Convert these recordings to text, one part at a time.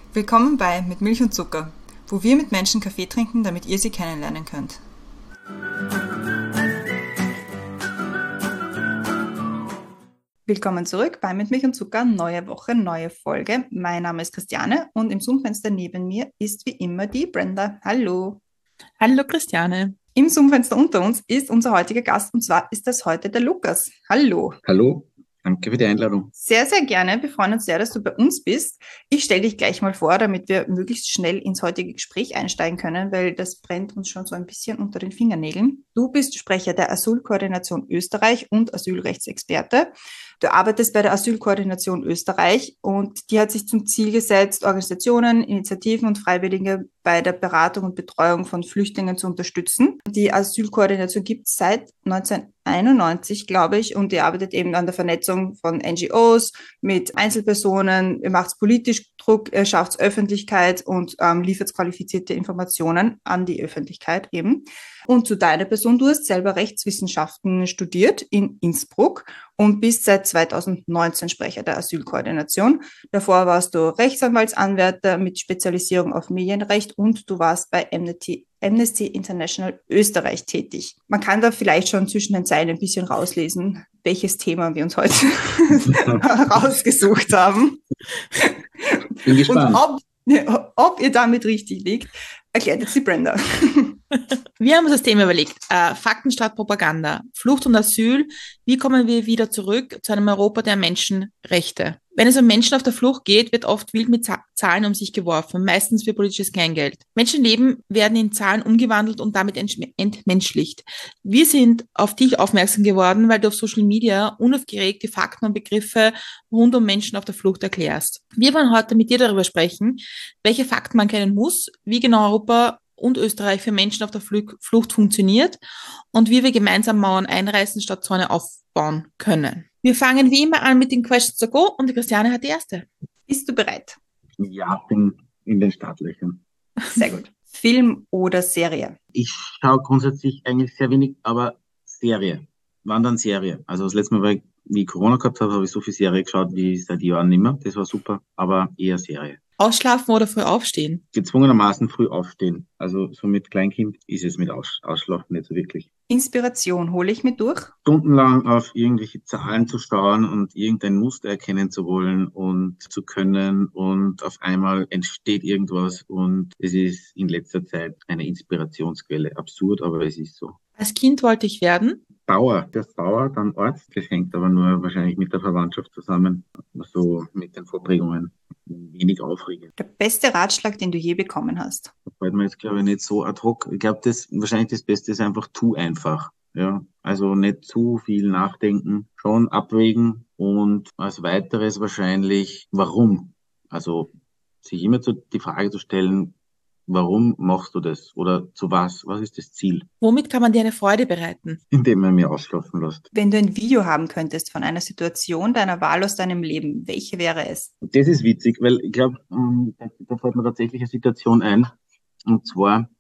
Willkommen bei Mit Milch und Zucker, wo wir mit Menschen Kaffee trinken, damit ihr sie kennenlernen könnt. Willkommen zurück bei Mit Milch und Zucker, neue Woche, neue Folge. Mein Name ist Christiane und im Zoom-Fenster neben mir ist wie immer die Brenda. Hallo. Hallo Christiane. Im Zoom-Fenster unter uns ist unser heutiger Gast und zwar ist das heute der Lukas. Hallo. Hallo, danke für die Einladung. Sehr, sehr gerne. Wir freuen uns sehr, dass du bei uns bist. Ich stelle dich gleich mal vor, damit wir möglichst schnell ins heutige Gespräch einsteigen können, weil das brennt uns schon so ein bisschen unter den Fingernägeln. Du bist Sprecher der Asylkoordination Österreich und Asylrechtsexperte. Du arbeitest bei der Asylkoordination Österreich und die hat sich zum Ziel gesetzt, Organisationen, Initiativen und Freiwillige bei der Beratung und Betreuung von Flüchtlingen zu unterstützen. Die Asylkoordination gibt es seit 1991, glaube ich, und die arbeitet eben an der Vernetzung von NGOs mit Einzelpersonen, macht politisch Druck, schafft Öffentlichkeit und liefert qualifizierte Informationen an die Öffentlichkeit eben. Und zu deiner Person, du hast selber Rechtswissenschaften studiert in Innsbruck und bist seit 2019 Sprecher der Asylkoordination. Davor warst du Rechtsanwaltsanwärter mit Spezialisierung auf Medienrecht und du warst bei Amnesty International Österreich tätig. Man kann da vielleicht schon zwischen den Zeilen ein bisschen rauslesen, welches Thema wir uns heute rausgesucht haben. Bin gespannt. Und ob ihr damit richtig liegt, erklärt jetzt die Brenda. Wir haben uns das Thema überlegt. Fakten statt Propaganda. Flucht und Asyl. Wie kommen wir wieder zurück zu einem Europa der Menschenrechte? Wenn es um Menschen auf der Flucht geht, wird oft wild mit Zahlen um sich geworfen, meistens für politisches Kleingeld. Menschenleben werden in Zahlen umgewandelt und damit entmenschlicht. Wir sind auf dich aufmerksam geworden, weil du auf Social Media unaufgeregt die Fakten und Begriffe rund um Menschen auf der Flucht erklärst. Wir wollen heute mit dir darüber sprechen, welche Fakten man kennen muss, wie genau Europa und Österreich für Menschen auf der Flucht funktioniert und wie wir gemeinsam Mauern einreißen statt Zäune aufbauen können. Wir fangen wie immer an mit den Questions to go und die Christiane hat die erste. Bist du bereit? Ja, bin in den Startlöchern. Sehr gut. Film oder Serie? Ich schaue grundsätzlich eigentlich sehr wenig, aber Serie. Wann dann Serie? Also das letzte Mal, wie ich Corona gehabt habe ich so viel Serie geschaut wie seit Jahren nicht mehr. Das war super, aber eher Serie. Ausschlafen oder früh aufstehen? Gezwungenermaßen früh aufstehen. Also so mit Kleinkind ist es mit Ausschlafen nicht so wirklich. Inspiration hole ich mit durch? Stundenlang auf irgendwelche Zahlen zu schauen und irgendein Muster erkennen zu wollen und zu können und auf einmal entsteht irgendwas und es ist in letzter Zeit eine Inspirationsquelle. Absurd, aber es ist so. Als Kind wollte ich werden? Bauer, erst Bauer, dann Arzt. Das hängt aber nur wahrscheinlich mit der Verwandtschaft zusammen, so mit den Vorprägungen. Wenig aufregend. Der beste Ratschlag, den du je bekommen hast? Das fällt mir jetzt, glaube ich, nicht so ad hoc. Ich glaube, wahrscheinlich das Beste ist einfach tu einfach. Ja, also nicht zu viel nachdenken, schon abwägen und als weiteres wahrscheinlich, warum? Also sich immer die Frage zu stellen, warum machst du das? Oder zu was? Was ist das Ziel? Womit kann man dir eine Freude bereiten? Indem man mir ausschlafen lässt. Wenn du ein Video haben könntest von einer Situation deiner Wahl aus deinem Leben, welche wäre es? Das ist witzig, weil ich glaube, da fällt mir tatsächlich eine Situation ein. Und zwar,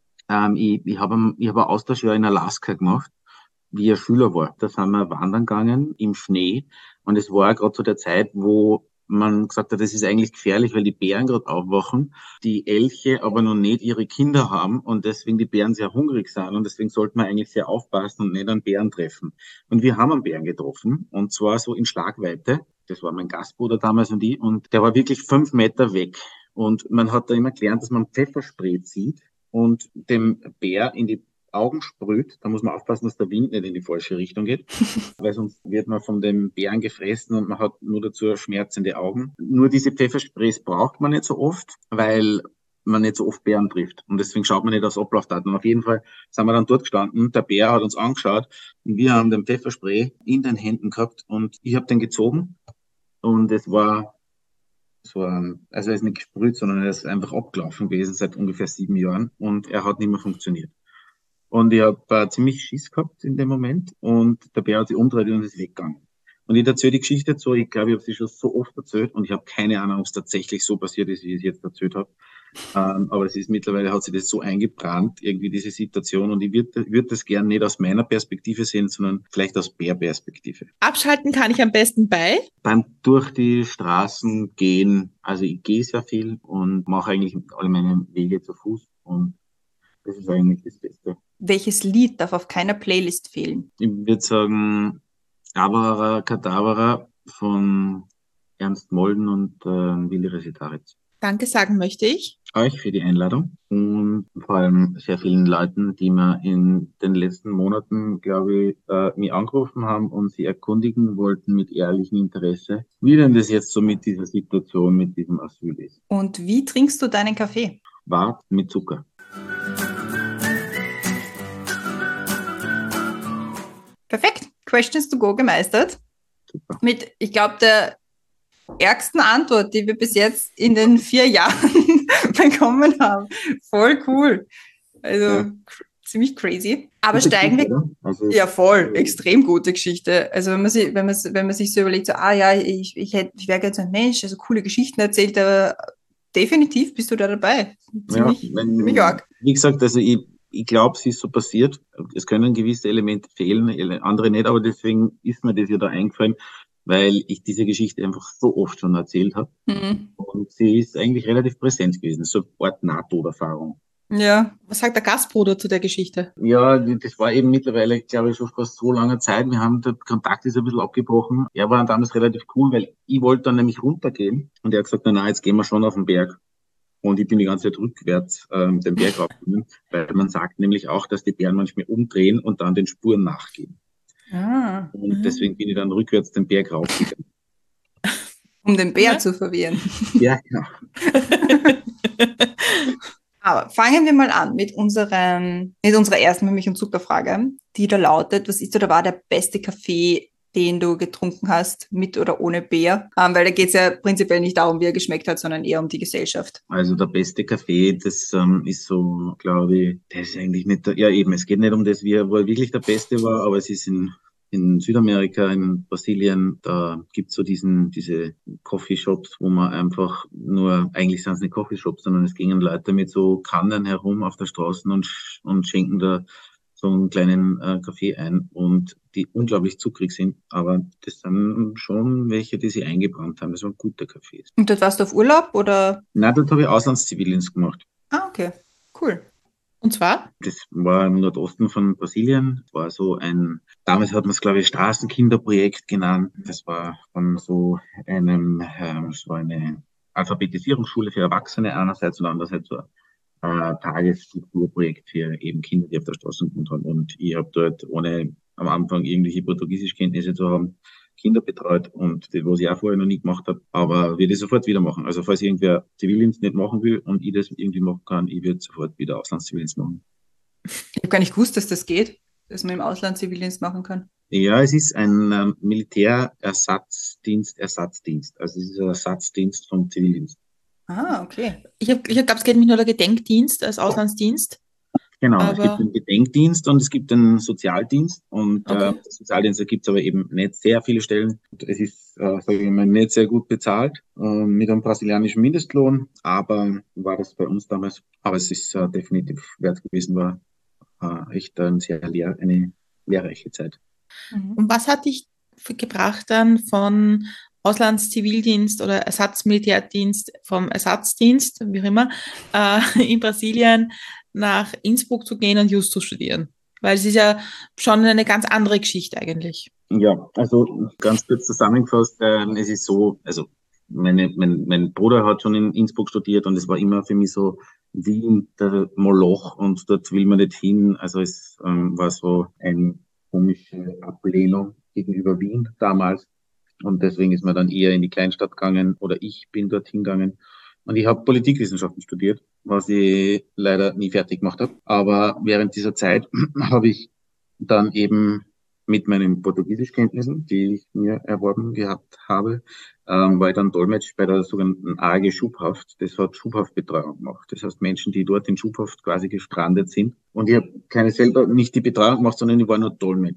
ich habe ein Austauschjahr in Alaska gemacht, wie ich Schüler war. Da sind wir wandern gegangen im Schnee. Und es war gerade zu der Zeit, wo man gesagt hat, das ist eigentlich gefährlich, weil die Bären gerade aufwachen, die Elche aber noch nicht ihre Kinder haben und deswegen die Bären sehr hungrig sind und deswegen sollte man eigentlich sehr aufpassen und nicht einen Bären treffen. Und wir haben einen Bären getroffen und zwar so in Schlagweite. Das war mein Gastbruder damals und ich und der war wirklich 5 Meter weg. Und man hat da immer gelernt, dass man Pfefferspray zieht und dem Bär in die Augen sprüht, da muss man aufpassen, dass der Wind nicht in die falsche Richtung geht, weil sonst wird man von dem Bären gefressen und man hat nur dazu schmerzende Augen. Nur diese Pfeffersprays braucht man nicht so oft, weil man nicht so oft Bären trifft. Und deswegen schaut man nicht aufs Ablaufdatum. Und auf jeden Fall sind wir dann dort gestanden, der Bär hat uns angeschaut und wir haben den Pfefferspray in den Händen gehabt und ich habe den gezogen und es war so, also er ist nicht gesprüht, sondern er ist einfach abgelaufen gewesen seit ungefähr 7 Jahren und er hat nicht mehr funktioniert. Und ich habe ziemlich Schiss gehabt in dem Moment und der Bär hat sich umgedreht und ist weggegangen. Und ich erzähle die Geschichte jetzt so, ich glaube, ich habe sie schon so oft erzählt und ich habe keine Ahnung, ob es tatsächlich so passiert ist, wie ich es jetzt erzählt habe. Aber es ist mittlerweile, hat sich das so eingebrannt, irgendwie diese Situation. Und ich würd das gern nicht aus meiner Perspektive sehen, sondern vielleicht aus Bärperspektive. Abschalten kann ich am besten bei. Beim durch die Straßen gehen, also ich gehe sehr viel und mache eigentlich alle meine Wege zu Fuß. Und das ist eigentlich das Beste. Welches Lied darf auf keiner Playlist fehlen? Ich würde sagen, Avara Kadavara von Ernst Molden und Willi Resetaritz. Danke sagen möchte ich. Euch für die Einladung und vor allem sehr vielen Leuten, die mir in den letzten Monaten, glaube ich, mich angerufen haben und sie erkundigen wollten mit ehrlichem Interesse, wie denn das jetzt so mit dieser Situation, mit diesem Asyl ist. Und wie trinkst du deinen Kaffee? Wart mit Zucker. Perfekt. Questions to go gemeistert. Super. Mit, ich glaube, der ärgsten Antwort, die wir bis jetzt in den 4 Jahren bekommen haben. Voll cool. Also Ja. Ziemlich crazy. Aber Gute steigen wir... Geschichte, oder? Also, Ja, voll. Extrem gute Geschichte. Also wenn man sich so überlegt, so, ich wäre gerne so ein Mensch, der so coole Geschichten erzählt, aber definitiv bist du da dabei. Ziemlich arg. Wie gesagt, also ich glaube, es ist so passiert. Es können gewisse Elemente fehlen, andere nicht, aber deswegen ist mir das ja da eingefallen, weil ich diese Geschichte einfach so oft schon erzählt habe. Mhm. Und sie ist eigentlich relativ präsent gewesen, so eine Art Nahtoderfahrung. Ja. Was sagt der Gastbruder zu der Geschichte? Ja, das war eben mittlerweile, glaube ich, schon fast so lange Zeit. Der Kontakt ist ein bisschen abgebrochen. Er war damals relativ cool, weil ich wollte dann nämlich runtergehen. Und er hat gesagt, na, jetzt gehen wir schon auf den Berg. Und ich bin die ganze Zeit rückwärts den Berg raufgegangen, weil man sagt nämlich auch, dass die Bären manchmal umdrehen und dann den Spuren nachgehen. Ah. Und deswegen bin ich dann rückwärts den Berg raufgegangen. Um den Bär Ja. zu verwirren. Ja, genau. Aber fangen wir mal an mit unserer ersten Milch- und Zuckerfrage, die da lautet, was ist oder war der beste Kaffee, den du getrunken hast, mit oder ohne Bär? Weil da geht es ja prinzipiell nicht darum, wie er geschmeckt hat, sondern eher um die Gesellschaft. Also der beste Kaffee, das ist so, glaube ich, das ist eigentlich nicht, ja eben, es geht nicht um das, wo er wirklich der Beste war, aber es ist in Südamerika, in Brasilien, da gibt's so diese Coffeeshops, wo man einfach nur, eigentlich sind es nicht Coffeeshops, sondern es gingen Leute mit so Kannen herum auf der Straße und schenken da so einen kleinen Kaffee ein und die unglaublich zuckrig sind, aber das sind schon welche, die sie eingebrannt haben. Das waren gute Kaffees. Und dort warst du auf Urlaub oder? Nein, dort habe ich Auslandszivildienst gemacht. Ah, okay. Cool. Und zwar? Das war im Nordosten von Brasilien. Das war so damals hat man es, glaube ich, Straßenkinderprojekt genannt. Das war von so so eine Alphabetisierungsschule für Erwachsene einerseits und andererseits so ein Tagesstrukturprojekt für eben Kinder, die auf der Straße gewohnt haben. Und ich habe dort, ohne am Anfang irgendwelche Portugiesischkenntnisse zu haben, Kinder betreut und das, was ich auch vorher noch nie gemacht habe, aber würde ich sofort wieder machen. Also falls irgendwer Zivildienst nicht machen will und ich das irgendwie machen kann, ich würde sofort wieder Auslandszivildienst machen. Ich habe gar nicht gewusst, dass das geht, dass man im Ausland Zivildienst machen kann. Ja, es ist ein Militärersatzdienst. Also es ist ein Ersatzdienst vom Zivildienst. Ah, okay. Ich hab geglaubt, es geht mich nur der Gedenkdienst als Auslandsdienst. Genau, es Aber- gibt den Gedenkdienst und es gibt den Sozialdienst und Okay. der Sozialdienst gibt es aber eben nicht sehr viele Stellen. Es ist, sage ich mal, nicht sehr gut bezahlt mit einem brasilianischen Mindestlohn, aber war das bei uns damals. Aber es ist definitiv wert gewesen, war echt eine lehrreiche Zeit. Mhm. Und was hat dich gebracht dann von Auslandszivildienst oder Ersatzmilitärdienst, vom Ersatzdienst, wie auch immer, in Brasilien nach Innsbruck zu gehen und Jus zu studieren? Weil es ist ja schon eine ganz andere Geschichte eigentlich. Ja, also ganz kurz zusammengefasst, es ist so, also mein Bruder hat schon in Innsbruck studiert und es war immer für mich so Wien der Moloch und dort will man nicht hin. Also es war so eine komische Ablehnung gegenüber Wien damals und deswegen ist man dann eher in die Kleinstadt gegangen oder ich bin dorthin gegangen. Und ich habe Politikwissenschaften studiert, was ich leider nie fertig gemacht habe. Aber während dieser Zeit habe ich dann eben mit meinen Portugiesischkenntnissen, die ich mir erworben gehabt habe, war ich dann Dolmetsch bei der sogenannten AG Schubhaft. Das hat Schubhaftbetreuung gemacht. Das heißt Menschen, die dort in Schubhaft quasi gestrandet sind. Und ich habe selber nicht die Betreuung gemacht, sondern ich war nur Dolmetsch.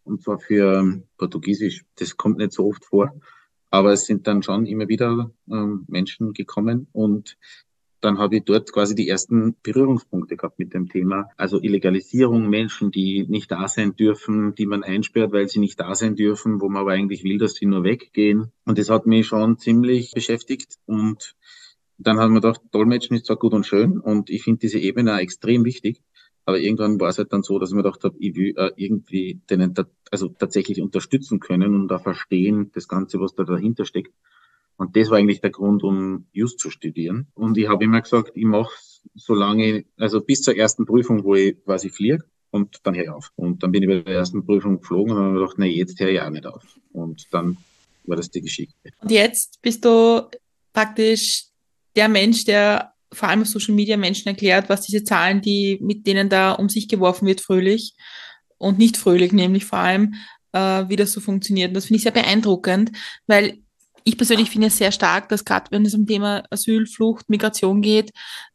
und zwar für Portugiesisch. Das kommt nicht so oft vor, aber es sind dann schon immer wieder Menschen gekommen und dann habe ich dort quasi die ersten Berührungspunkte gehabt mit dem Thema. Also Illegalisierung, Menschen, die nicht da sein dürfen, die man einsperrt, weil sie nicht da sein dürfen, wo man aber eigentlich will, dass sie nur weggehen. Und das hat mich schon ziemlich beschäftigt. Und dann haben wir gedacht, Dolmetschen ist zwar gut und schön und ich finde diese Ebene auch extrem wichtig. Aber irgendwann war es halt dann so, dass ich mir gedacht habe, ich will irgendwie denen also tatsächlich unterstützen können und da verstehen, das Ganze, was da dahinter steckt. Und das war eigentlich der Grund, um Just zu studieren. Und ich habe immer gesagt, ich mache so lange, also bis zur ersten Prüfung, wo ich quasi fliege und dann höre ich auf. Und dann bin ich bei der ersten Prüfung geflogen und dann habe ich gedacht, nee, jetzt höre ich auch nicht auf. Und dann war das die Geschichte. Und jetzt bist du praktisch der Mensch, der vor allem auf Social Media Menschen erklärt, was diese Zahlen, die mit denen da um sich geworfen wird, fröhlich und nicht fröhlich, nämlich vor allem, wie das so funktioniert. Und das finde ich sehr beeindruckend, weil ich persönlich finde es sehr stark, dass gerade wenn es um Thema Asyl, Flucht, Migration geht,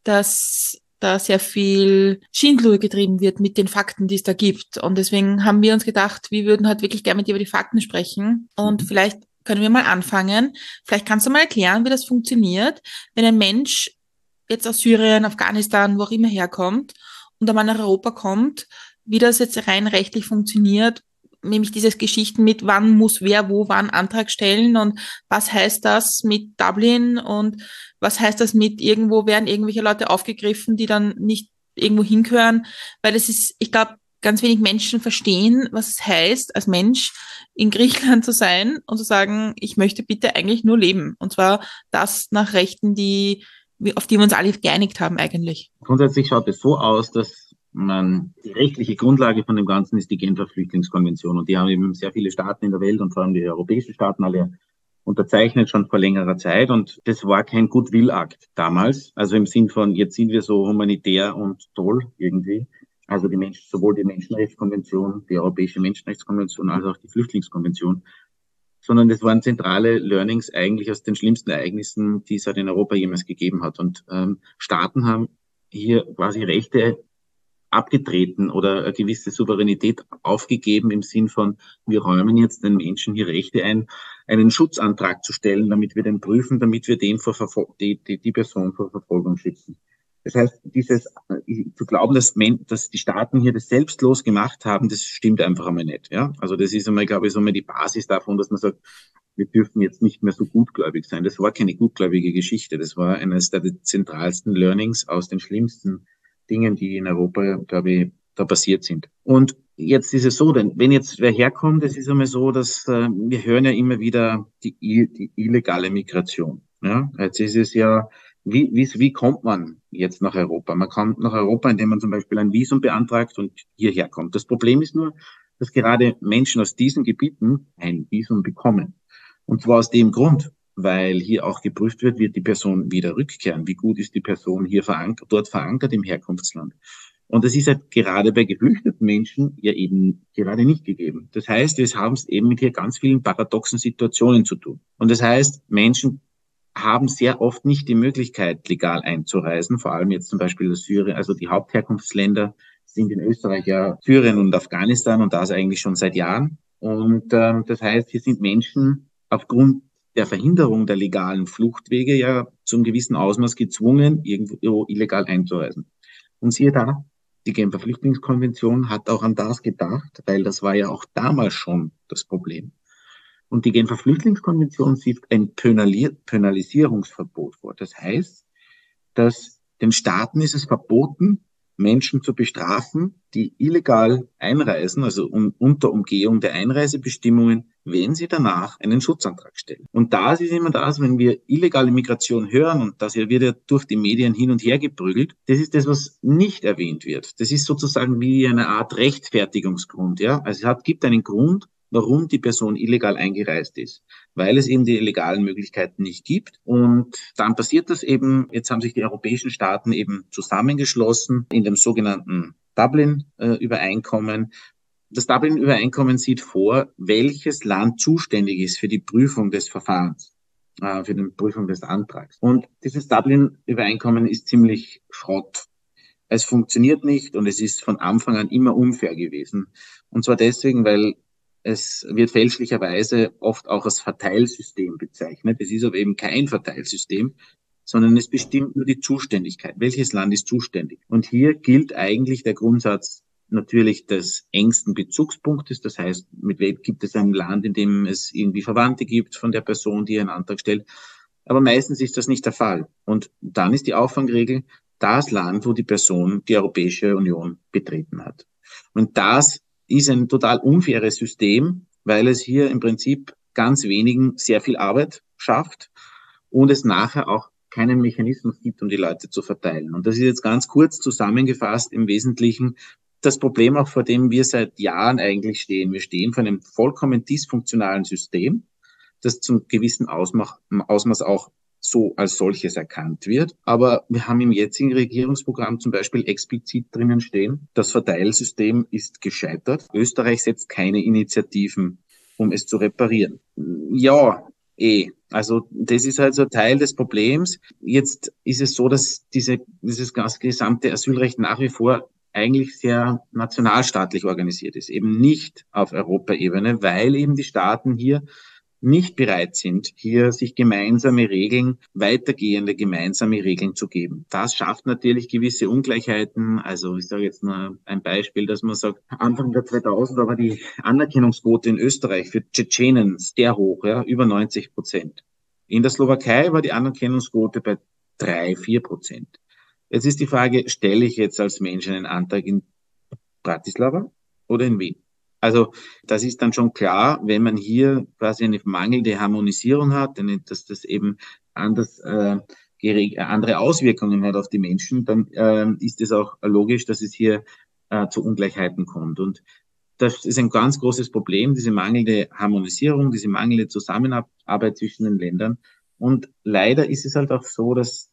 dass da sehr viel Schindluder getrieben wird mit den Fakten, die es da gibt. Und deswegen haben wir uns gedacht, wir würden halt wirklich gerne mit dir über die Fakten sprechen. Und vielleicht können wir mal anfangen. Vielleicht kannst du mal erklären, wie das funktioniert, wenn ein Mensch jetzt aus Syrien, Afghanistan, wo auch immer herkommt und einmal nach Europa kommt, wie das jetzt rein rechtlich funktioniert, nämlich diese Geschichten mit, wann muss wer wo wann Antrag stellen und was heißt das mit Dublin und was heißt das mit irgendwo werden irgendwelche Leute aufgegriffen, die dann nicht irgendwo hingehören, weil es ist, ich glaube, ganz wenig Menschen verstehen, was es heißt, als Mensch in Griechenland zu sein und zu sagen, ich möchte bitte eigentlich nur leben. Und zwar das nach Rechten, auf die wir uns alle geeinigt haben eigentlich. Grundsätzlich schaut es so aus, dass die rechtliche Grundlage von dem Ganzen ist die Genfer Flüchtlingskonvention. Und die haben eben sehr viele Staaten in der Welt und vor allem die europäischen Staaten alle unterzeichnet, schon vor längerer Zeit. Und das war kein Goodwill-Akt damals. Also im Sinn von, jetzt sind wir so humanitär und toll irgendwie. Also sowohl die Menschenrechtskonvention, die Europäische Menschenrechtskonvention, als auch die Flüchtlingskonvention. Sondern das waren zentrale Learnings eigentlich aus den schlimmsten Ereignissen, die es halt in Europa jemals gegeben hat. Und Staaten haben hier quasi Rechte abgetreten oder eine gewisse Souveränität aufgegeben im Sinn von, wir räumen jetzt den Menschen hier Rechte ein, einen Schutzantrag zu stellen, damit wir den prüfen, damit wir den die Person vor Verfolgung schützen. Das heißt, zu glauben, dass die Staaten hier das selbstlos gemacht haben, das stimmt einfach einmal nicht. Ja? Also das ist einmal, glaube ich, so einmal die Basis davon, dass man sagt, wir dürfen jetzt nicht mehr so gutgläubig sein. Das war keine gutgläubige Geschichte. Das war eines der zentralsten Learnings aus den schlimmsten Dingen, die in Europa, glaube ich, da passiert sind. Und jetzt ist es so, denn wenn jetzt wer herkommt, es ist einmal so, dass wir hören ja immer wieder die illegale Migration. Ja? Jetzt ist es ja, wie kommt man jetzt nach Europa? Man kommt nach Europa, indem man zum Beispiel ein Visum beantragt und hierher kommt. Das Problem ist nur, dass gerade Menschen aus diesen Gebieten ein Visum bekommen. Und zwar aus dem Grund, weil hier auch geprüft wird die Person wieder rückkehren? Wie gut ist die Person hier dort verankert im Herkunftsland? Und das ist halt gerade bei geflüchteten Menschen ja eben gerade nicht gegeben. Das heißt, wir haben es eben mit hier ganz vielen paradoxen Situationen zu tun. Und das heißt, Menschen haben sehr oft nicht die Möglichkeit, legal einzureisen, vor allem jetzt zum Beispiel Syrien, also die Hauptherkunftsländer sind in Österreich ja Syrien und Afghanistan und das eigentlich schon seit Jahren. Und das heißt, hier sind Menschen aufgrund der Verhinderung der legalen Fluchtwege ja zum gewissen Ausmaß gezwungen, irgendwo illegal einzureisen. Und siehe da, die Genfer Flüchtlingskonvention hat auch an das gedacht, weil das war ja auch damals schon das Problem. Und die Genfer Flüchtlingskonvention sieht ein Penalisierungsverbot vor. Das heißt, dass den Staaten ist es verboten, Menschen zu bestrafen, die illegal einreisen, also unter Umgehung der Einreisebestimmungen, wenn sie danach einen Schutzantrag stellen. Und das ist immer das, wenn wir illegale Migration hören, und das wird ja durch die Medien hin und her geprügelt, das ist das, was nicht erwähnt wird. Das ist sozusagen wie eine Art Rechtfertigungsgrund. Ja? Also es gibt einen Grund, warum die Person illegal eingereist ist, weil es eben die legalen Möglichkeiten nicht gibt. Und dann passiert das eben, jetzt haben sich die europäischen Staaten eben zusammengeschlossen in dem sogenannten Dublin-Übereinkommen. Das Dublin-Übereinkommen sieht vor, welches Land zuständig ist für die Prüfung des Verfahrens, für die Prüfung des Antrags. Und dieses Dublin-Übereinkommen ist ziemlich Schrott. Es funktioniert nicht und es ist von Anfang an immer unfair gewesen. Und zwar deswegen, weil es wird fälschlicherweise oft auch als Verteilsystem bezeichnet. Es ist aber eben kein Verteilsystem, sondern es bestimmt nur die Zuständigkeit. Welches Land ist zuständig? Und hier gilt eigentlich der Grundsatz natürlich des engsten Bezugspunktes. Das heißt, mit wem gibt es ein Land, in dem es irgendwie Verwandte gibt von der Person, die einen Antrag stellt. Aber meistens ist das nicht der Fall. Und dann ist die Auffangregel das Land, wo die Person die Europäische Union betreten hat. Und das ist ein total unfaires System, weil es hier im Prinzip ganz wenigen sehr viel Arbeit schafft und es nachher auch keinen Mechanismus gibt, um die Leute zu verteilen. Und das ist jetzt ganz kurz zusammengefasst im Wesentlichen das Problem, auch vor dem wir seit Jahren eigentlich stehen. Wir stehen vor einem vollkommen dysfunktionalen System, das zum gewissen Ausmaß auch so als solches erkannt wird. Aber wir haben im jetzigen Regierungsprogramm zum Beispiel explizit drinnen stehen, das Verteilsystem ist gescheitert. Österreich setzt keine Initiativen, um es zu reparieren. Ja, also das ist halt so Teil des Problems. Jetzt ist es so, dass dieses ganze gesamte Asylrecht nach wie vor eigentlich sehr nationalstaatlich organisiert ist, eben nicht auf Europaebene, weil eben die Staaten hier nicht bereit sind, hier sich gemeinsame Regeln, weitergehende gemeinsame Regeln zu geben. Das schafft natürlich gewisse Ungleichheiten. Also ich sage jetzt nur ein Beispiel, dass man sagt, Anfang der 2000 war die Anerkennungsquote in Österreich für Tschetschenen sehr hoch, ja, über 90%. In der Slowakei war die Anerkennungsquote bei 3-4%. Jetzt ist die Frage, stelle ich jetzt als Mensch einen Antrag in Bratislava oder in Wien? Also das ist dann schon klar, wenn man hier quasi eine mangelnde Harmonisierung hat, dass das eben andere Auswirkungen hat auf die Menschen, dann ist es auch logisch, dass es hier zu Ungleichheiten kommt. Und das ist ein ganz großes Problem, diese mangelnde Harmonisierung, diese mangelnde Zusammenarbeit zwischen den Ländern. Und leider ist es halt auch so, dass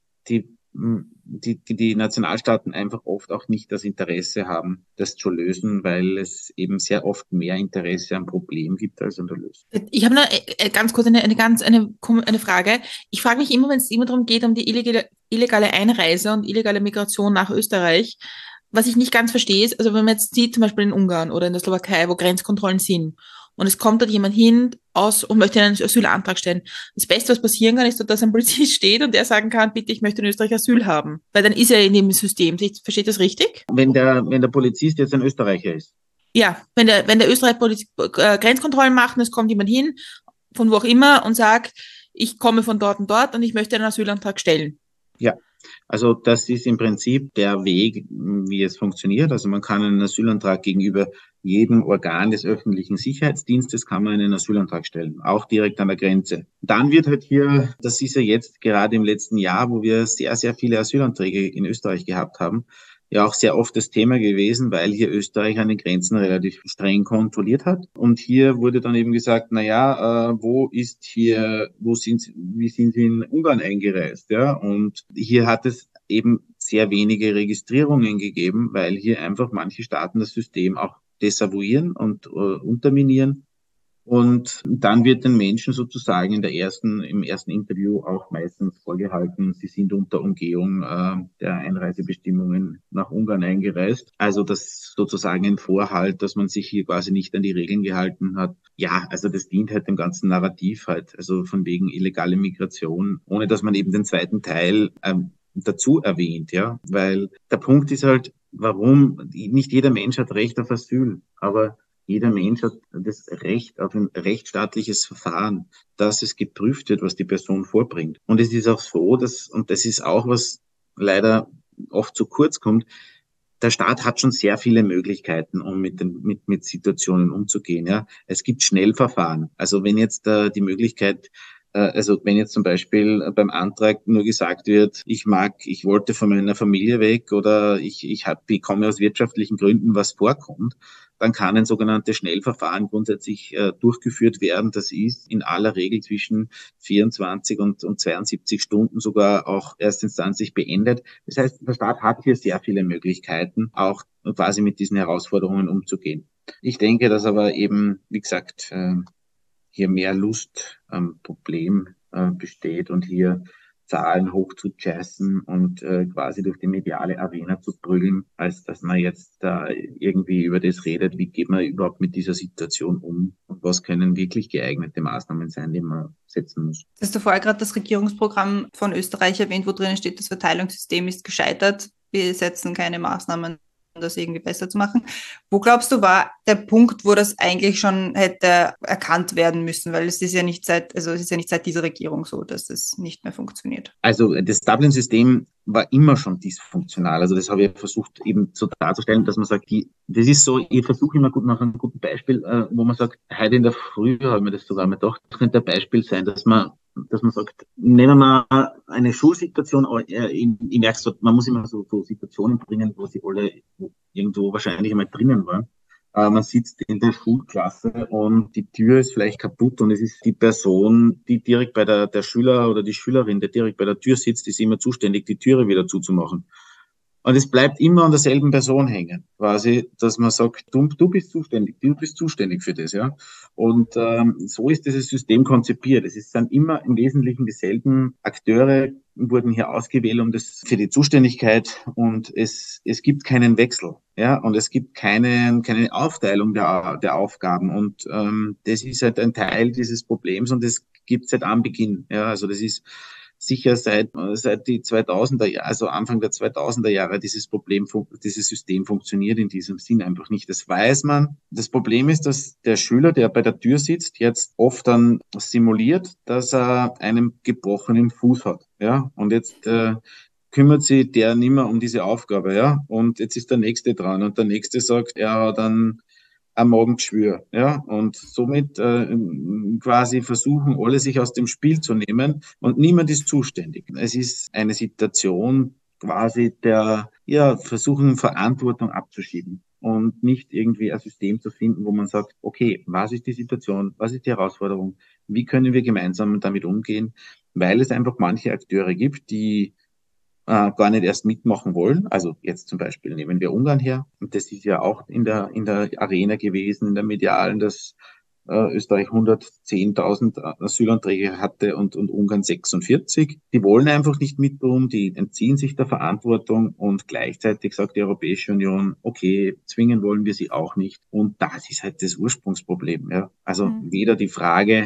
die Nationalstaaten einfach oft auch nicht das Interesse haben, das zu lösen, weil es eben sehr oft mehr Interesse am Problem gibt als an der Lösung. Ich habe ganz kurz eine Frage. Ich frage mich immer, wenn es immer darum geht, um die illegale Einreise und illegale Migration nach Österreich, was ich nicht ganz verstehe, ist, also wenn man jetzt sieht, zum Beispiel in Ungarn oder in der Slowakei, wo Grenzkontrollen sind, und es kommt dort jemand hin und möchte einen Asylantrag stellen. Das Beste, was passieren kann, ist, dass ein Polizist steht und der sagen kann, bitte, ich möchte in Österreich Asyl haben. Weil dann ist er in dem System. Versteht das richtig? Wenn der Polizist jetzt ein Österreicher ist. Ja, wenn der Österreich Grenzkontrollen macht und es kommt jemand hin, von wo auch immer, und sagt, ich komme von dort und dort und ich möchte einen Asylantrag stellen. Ja, also das ist im Prinzip der Weg, wie es funktioniert. Also man kann einen Asylantrag gegenüber jedem Organ des öffentlichen Sicherheitsdienstes kann man einen Asylantrag stellen, auch direkt an der Grenze. Dann wird halt hier, das ist ja jetzt gerade im letzten Jahr, wo wir sehr, sehr viele Asylanträge in Österreich gehabt haben, ja auch sehr oft das Thema gewesen, weil hier Österreich an den Grenzen relativ streng kontrolliert hat. Und hier wurde dann eben gesagt, wie sind Sie in Ungarn eingereist? Ja, und hier hat es eben sehr wenige Registrierungen gegeben, weil hier einfach manche Staaten das System auch desavouieren und unterminieren. Und dann wird den Menschen sozusagen im ersten Interview auch meistens vorgehalten, sie sind unter Umgehung der Einreisebestimmungen nach Ungarn eingereist. Also das sozusagen ein Vorhalt, dass man sich hier quasi nicht an die Regeln gehalten hat. Ja, also das dient halt dem ganzen Narrativ halt, also von wegen illegale Migration, ohne dass man eben den zweiten Teil dazu erwähnt, ja, weil der Punkt ist halt, warum nicht jeder Mensch hat Recht auf Asyl, aber jeder Mensch hat das Recht auf ein rechtsstaatliches Verfahren, dass es geprüft wird, was die Person vorbringt. Und es ist auch so, und das ist auch, was leider oft zu kurz kommt, der Staat hat schon sehr viele Möglichkeiten, um mit Situationen umzugehen. Ja, es gibt Schnellverfahren. Also wenn jetzt die Möglichkeit, wenn jetzt zum Beispiel beim Antrag nur gesagt wird, ich wollte von meiner Familie weg oder ich komme aus wirtschaftlichen Gründen, was vorkommt, dann kann ein sogenanntes Schnellverfahren grundsätzlich durchgeführt werden. Das ist in aller Regel zwischen 24 und 72 Stunden sogar auch erstinstanzlich beendet. Das heißt, der Staat hat hier sehr viele Möglichkeiten, auch quasi mit diesen Herausforderungen umzugehen. Ich denke, dass aber eben, wie gesagt, hier mehr Lust am Problem besteht und hier Zahlen hoch zu jazzen und quasi durch die mediale Arena zu prügeln, als dass man jetzt irgendwie über das redet, wie geht man überhaupt mit dieser Situation um und was können wirklich geeignete Maßnahmen sein, die man setzen muss. Hast du vorher gerade das Regierungsprogramm von Österreich erwähnt, wo drinnen steht, das Verteilungssystem ist gescheitert, wir setzen keine Maßnahmen, um das irgendwie besser zu machen. Wo glaubst du, war der Punkt, wo das eigentlich schon hätte erkannt werden müssen? Weil es ist ja nicht seit dieser Regierung so, dass das nicht mehr funktioniert. Also das Dublin-System war immer schon dysfunktional. Also das habe ich versucht eben so darzustellen, dass man sagt, das ist so, ich versuche immer nach einem guten Beispiel, wo man sagt, heute in der Früh habe ich mir das sogar mal gedacht, könnte ein Beispiel sein, dass man sagt, nehmen wir mal eine Schulsituation, ich merke so, man muss immer so Situationen bringen, wo sie alle irgendwo wahrscheinlich einmal drinnen waren. Man sitzt in der Schulklasse und die Tür ist vielleicht kaputt und es ist die Person, die direkt bei der Schüler oder die Schülerin, der direkt bei der Tür sitzt, ist immer zuständig, die Türe wieder zuzumachen. Und es bleibt immer an derselben Person hängen, quasi, dass man sagt, du bist zuständig für das, ja. Und so ist dieses System konzipiert. Es sind immer im Wesentlichen dieselben Akteure, wurden hier ausgewählt für die Zuständigkeit und es gibt keinen Wechsel, ja, und es gibt keine Aufteilung der Aufgaben und das ist halt ein Teil dieses Problems und das gibt es seit Anbeginn, ja, also das ist sicher seit die 2000er Jahre, also Anfang der 2000er Jahre, dieses System funktioniert in diesem Sinn einfach nicht. Das weiß man. Das Problem ist, dass der Schüler, der bei der Tür sitzt, jetzt oft dann simuliert, dass er einen gebrochenen Fuß hat, ja, und jetzt kümmert sich der nicht mehr um diese Aufgabe, ja, und jetzt ist der Nächste dran und der Nächste sagt, er hat dann am Magengeschwür, ja, und somit quasi versuchen alle sich aus dem Spiel zu nehmen und niemand ist zuständig. Es ist eine Situation quasi versuchen Verantwortung abzuschieben und nicht irgendwie ein System zu finden, wo man sagt, okay, was ist die Situation, was ist die Herausforderung, wie können wir gemeinsam damit umgehen, weil es einfach manche Akteure gibt, die gar nicht erst mitmachen wollen. Also jetzt zum Beispiel nehmen wir Ungarn her. Und das ist ja auch in der Arena gewesen, in der medialen, dass Österreich 110.000 Asylanträge hatte und Ungarn 46. Die wollen einfach nicht mittun, die entziehen sich der Verantwortung und gleichzeitig sagt die Europäische Union, okay, zwingen wollen wir sie auch nicht. Und das ist halt das Ursprungsproblem. Ja. Also weder die Frage,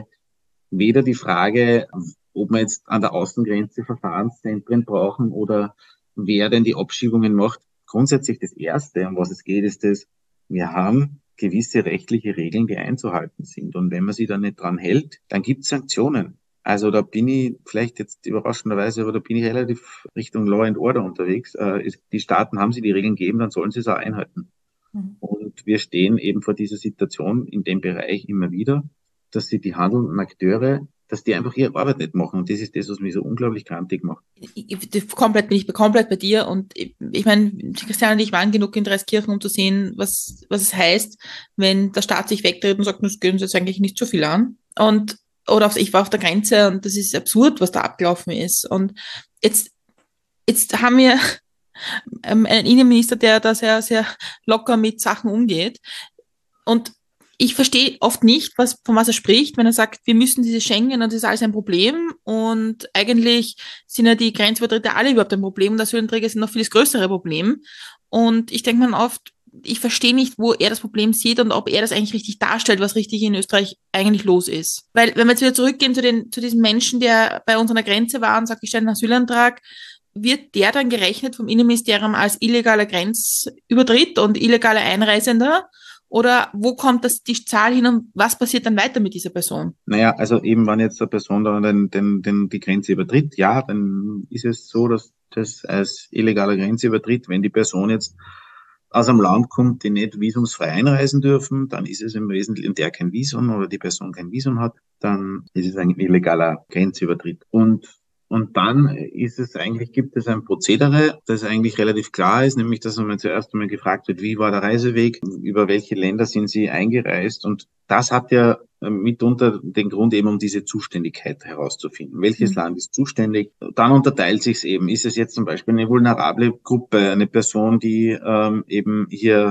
ob wir jetzt an der Außengrenze Verfahrenszentren brauchen oder wer denn die Abschiebungen macht. Grundsätzlich das Erste, um was es geht, ist das, wir haben gewisse rechtliche Regeln, die einzuhalten sind. Und wenn man sich da nicht dran hält, dann gibt es Sanktionen. Also da bin ich vielleicht jetzt überraschenderweise, aber da bin ich relativ Richtung Law and Order unterwegs. Die Staaten haben sie die Regeln gegeben, dann sollen sie es auch einhalten. Und wir stehen eben vor dieser Situation in dem Bereich immer wieder, dass sie die handelnden Akteure, dass die einfach ihre Arbeit nicht machen. Und das ist das, was mich so unglaublich krantig macht. Bin ich komplett bei dir. Und ich meine, Christiane und ich waren genug in Dreiskirchen, um zu sehen, was es heißt, wenn der Staat sich wegdreht und sagt, das geht uns jetzt eigentlich nicht so viel an. Ich war auf der Grenze und das ist absurd, was da abgelaufen ist. Und jetzt haben wir einen Innenminister, der da sehr, sehr locker mit Sachen umgeht. Und ich verstehe oft nicht, von was er spricht, wenn er sagt, wir müssen diese Schengen und das ist alles ein Problem und eigentlich sind ja die Grenzübertritte alle überhaupt ein Problem und Asylanträge sind noch viel das größere Problem. Und ich denke mir oft, ich verstehe nicht, wo er das Problem sieht und ob er das eigentlich richtig darstellt, was richtig in Österreich eigentlich los ist. Weil wenn wir jetzt wieder zurückgehen zu diesem Menschen, der bei uns an der Grenze war und sagt, ich stelle einen Asylantrag, wird der dann gerechnet vom Innenministerium als illegaler Grenzübertritt und illegaler Einreisender? Oder wo kommt die Zahl hin und was passiert dann weiter mit dieser Person? Naja, also eben, wenn jetzt eine Person dann die Grenze übertritt, ja, dann ist es so, dass das als illegaler Grenzübertritt, wenn die Person jetzt aus einem Land kommt, die nicht visumsfrei einreisen dürfen, dann ist es im Wesentlichen, der kein Visum oder die Person kein Visum hat, dann ist es ein illegaler Grenzübertritt. Und dann gibt es ein Prozedere, das eigentlich relativ klar ist, nämlich, dass man zuerst einmal gefragt wird, wie war der Reiseweg, über welche Länder sind Sie eingereist? Und das hat ja mitunter den Grund eben, um diese Zuständigkeit herauszufinden. Welches Land ist zuständig? Dann unterteilt sich's eben. Ist es jetzt zum Beispiel eine vulnerable Gruppe, eine Person, die eben hier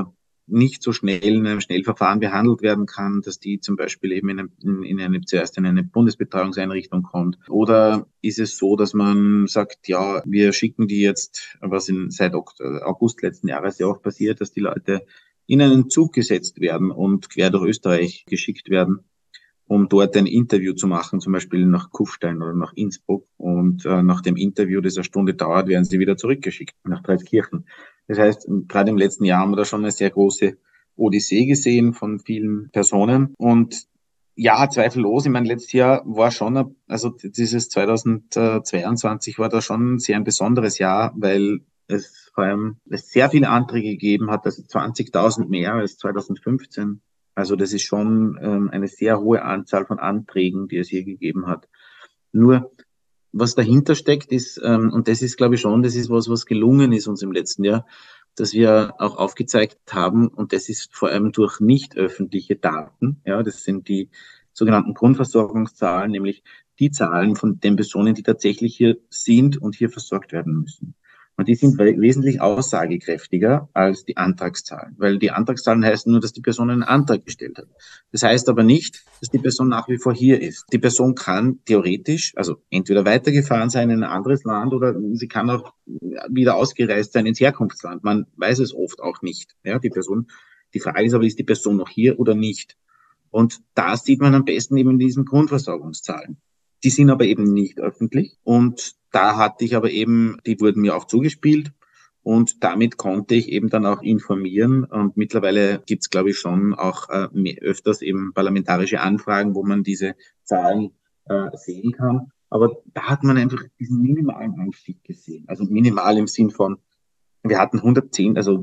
nicht so schnell in einem Schnellverfahren behandelt werden kann, dass die zum Beispiel eben zuerst in eine Bundesbetreuungseinrichtung kommt? Oder ist es so, dass man sagt, ja, wir schicken die jetzt, seit August letzten Jahres ja auch passiert, dass die Leute in einen Zug gesetzt werden und quer durch Österreich geschickt werden, um dort ein Interview zu machen, zum Beispiel nach Kufstein oder nach Innsbruck. Und nach dem Interview, das eine Stunde dauert, werden sie wieder zurückgeschickt nach Dreiskirchen. Das heißt, gerade im letzten Jahr haben wir da schon eine sehr große Odyssee gesehen von vielen Personen. Und ja, zweifellos, ich meine, letztes Jahr war schon, also dieses 2022 war da schon sehr ein besonderes Jahr, weil es vor allem sehr viele Anträge gegeben hat, also 20.000 mehr als 2015. Also das ist schon eine sehr hohe Anzahl von Anträgen, die es hier gegeben hat. Nur was dahinter steckt, ist, und das ist, glaube ich schon, das ist was gelungen ist uns im letzten Jahr, dass wir auch aufgezeigt haben, und das ist vor allem durch nicht öffentliche Daten, ja, das sind die sogenannten Grundversorgungszahlen, nämlich die Zahlen von den Personen, die tatsächlich hier sind und hier versorgt werden müssen. Und die sind wesentlich aussagekräftiger als die Antragszahlen, weil die Antragszahlen heißen nur, dass die Person einen Antrag gestellt hat. Das heißt aber nicht, dass die Person nach wie vor hier ist. Die Person kann theoretisch, also entweder weitergefahren sein in ein anderes Land oder sie kann auch wieder ausgereist sein ins Herkunftsland. Man weiß es oft auch nicht. Ja, die Frage ist aber, ist die Person noch hier oder nicht? Und da sieht man am besten eben in diesen Grundversorgungszahlen. Die sind aber eben nicht öffentlich und da hatte ich aber eben, die wurden mir auch zugespielt und damit konnte ich eben dann auch informieren und mittlerweile gibt's, glaube ich, schon auch öfters eben parlamentarische Anfragen, wo man diese Zahlen sehen kann. Aber da hat man einfach diesen minimalen Anstieg gesehen. Also minimal im Sinn von, wir hatten 110, also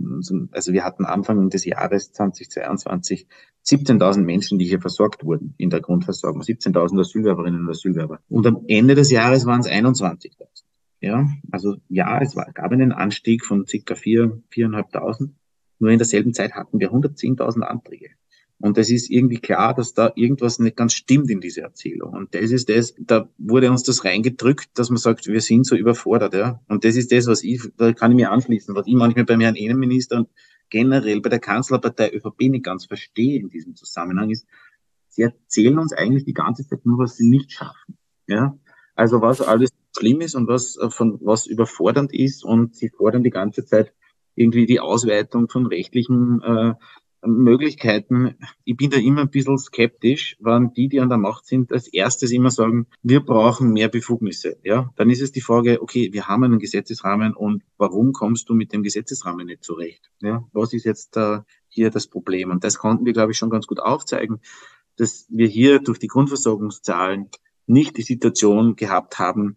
wir hatten Anfang des Jahres 2022 17.000 Menschen, die hier versorgt wurden in der Grundversorgung, 17.000 Asylwerberinnen und Asylwerber. Und am Ende des Jahres waren es 21.000. Ja, also ja, gab einen Anstieg von circa 4.500. Nur in derselben Zeit hatten wir 110.000 Anträge. Und es ist irgendwie klar, dass da irgendwas nicht ganz stimmt in dieser Erzählung. Und da wurde uns das reingedrückt, dass man sagt, wir sind so überfordert, ja. Und das ist das, da kann ich mir anschließen, was ich manchmal beim Herrn Innenminister und generell bei der Kanzlerpartei ÖVP nicht ganz verstehe in diesem Zusammenhang ist, sie erzählen uns eigentlich die ganze Zeit nur, was sie nicht schaffen, ja. Also was alles schlimm ist und was überfordernd ist und sie fordern die ganze Zeit irgendwie die Ausweitung von rechtlichen Möglichkeiten. Ich bin da immer ein bisschen skeptisch, wenn die an der Macht sind, als erstes immer sagen, wir brauchen mehr Befugnisse. Ja, dann ist es die Frage, okay, wir haben einen Gesetzesrahmen und warum kommst du mit dem Gesetzesrahmen nicht zurecht? Ja, was ist jetzt hier das Problem? Und das konnten wir, glaube ich, schon ganz gut aufzeigen, dass wir hier durch die Grundversorgungszahlen nicht die Situation gehabt haben,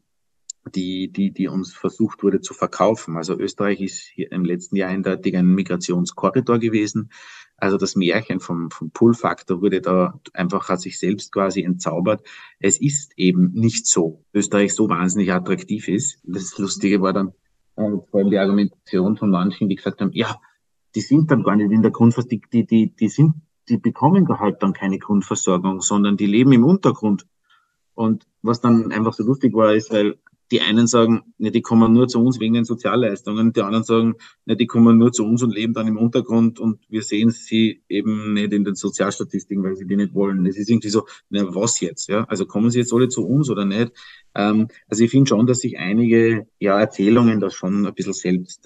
die uns versucht wurde zu verkaufen. Also Österreich ist hier im letzten Jahr eindeutig ein Migrationskorridor gewesen. Also das Märchen vom Pull-Faktor hat sich selbst quasi entzaubert. Es ist eben nicht so, Österreich so wahnsinnig attraktiv ist. Das Lustige war dann vor allem die Argumentation von manchen, die gesagt haben, ja, die sind dann gar nicht in der Grundversorgung, die bekommen halt dann keine Grundversorgung, sondern die leben im Untergrund. Und was dann einfach so lustig war, ist, weil die einen sagen, ne, die kommen nur zu uns wegen den Sozialleistungen, die anderen sagen, ne, die kommen nur zu uns und leben dann im Untergrund und wir sehen sie eben nicht in den Sozialstatistiken, weil sie die nicht wollen. Es ist irgendwie so, ne, was jetzt? Ja? Also kommen sie jetzt alle zu uns oder nicht? Also ich finde schon, dass sich einige Erzählungen da schon ein bisschen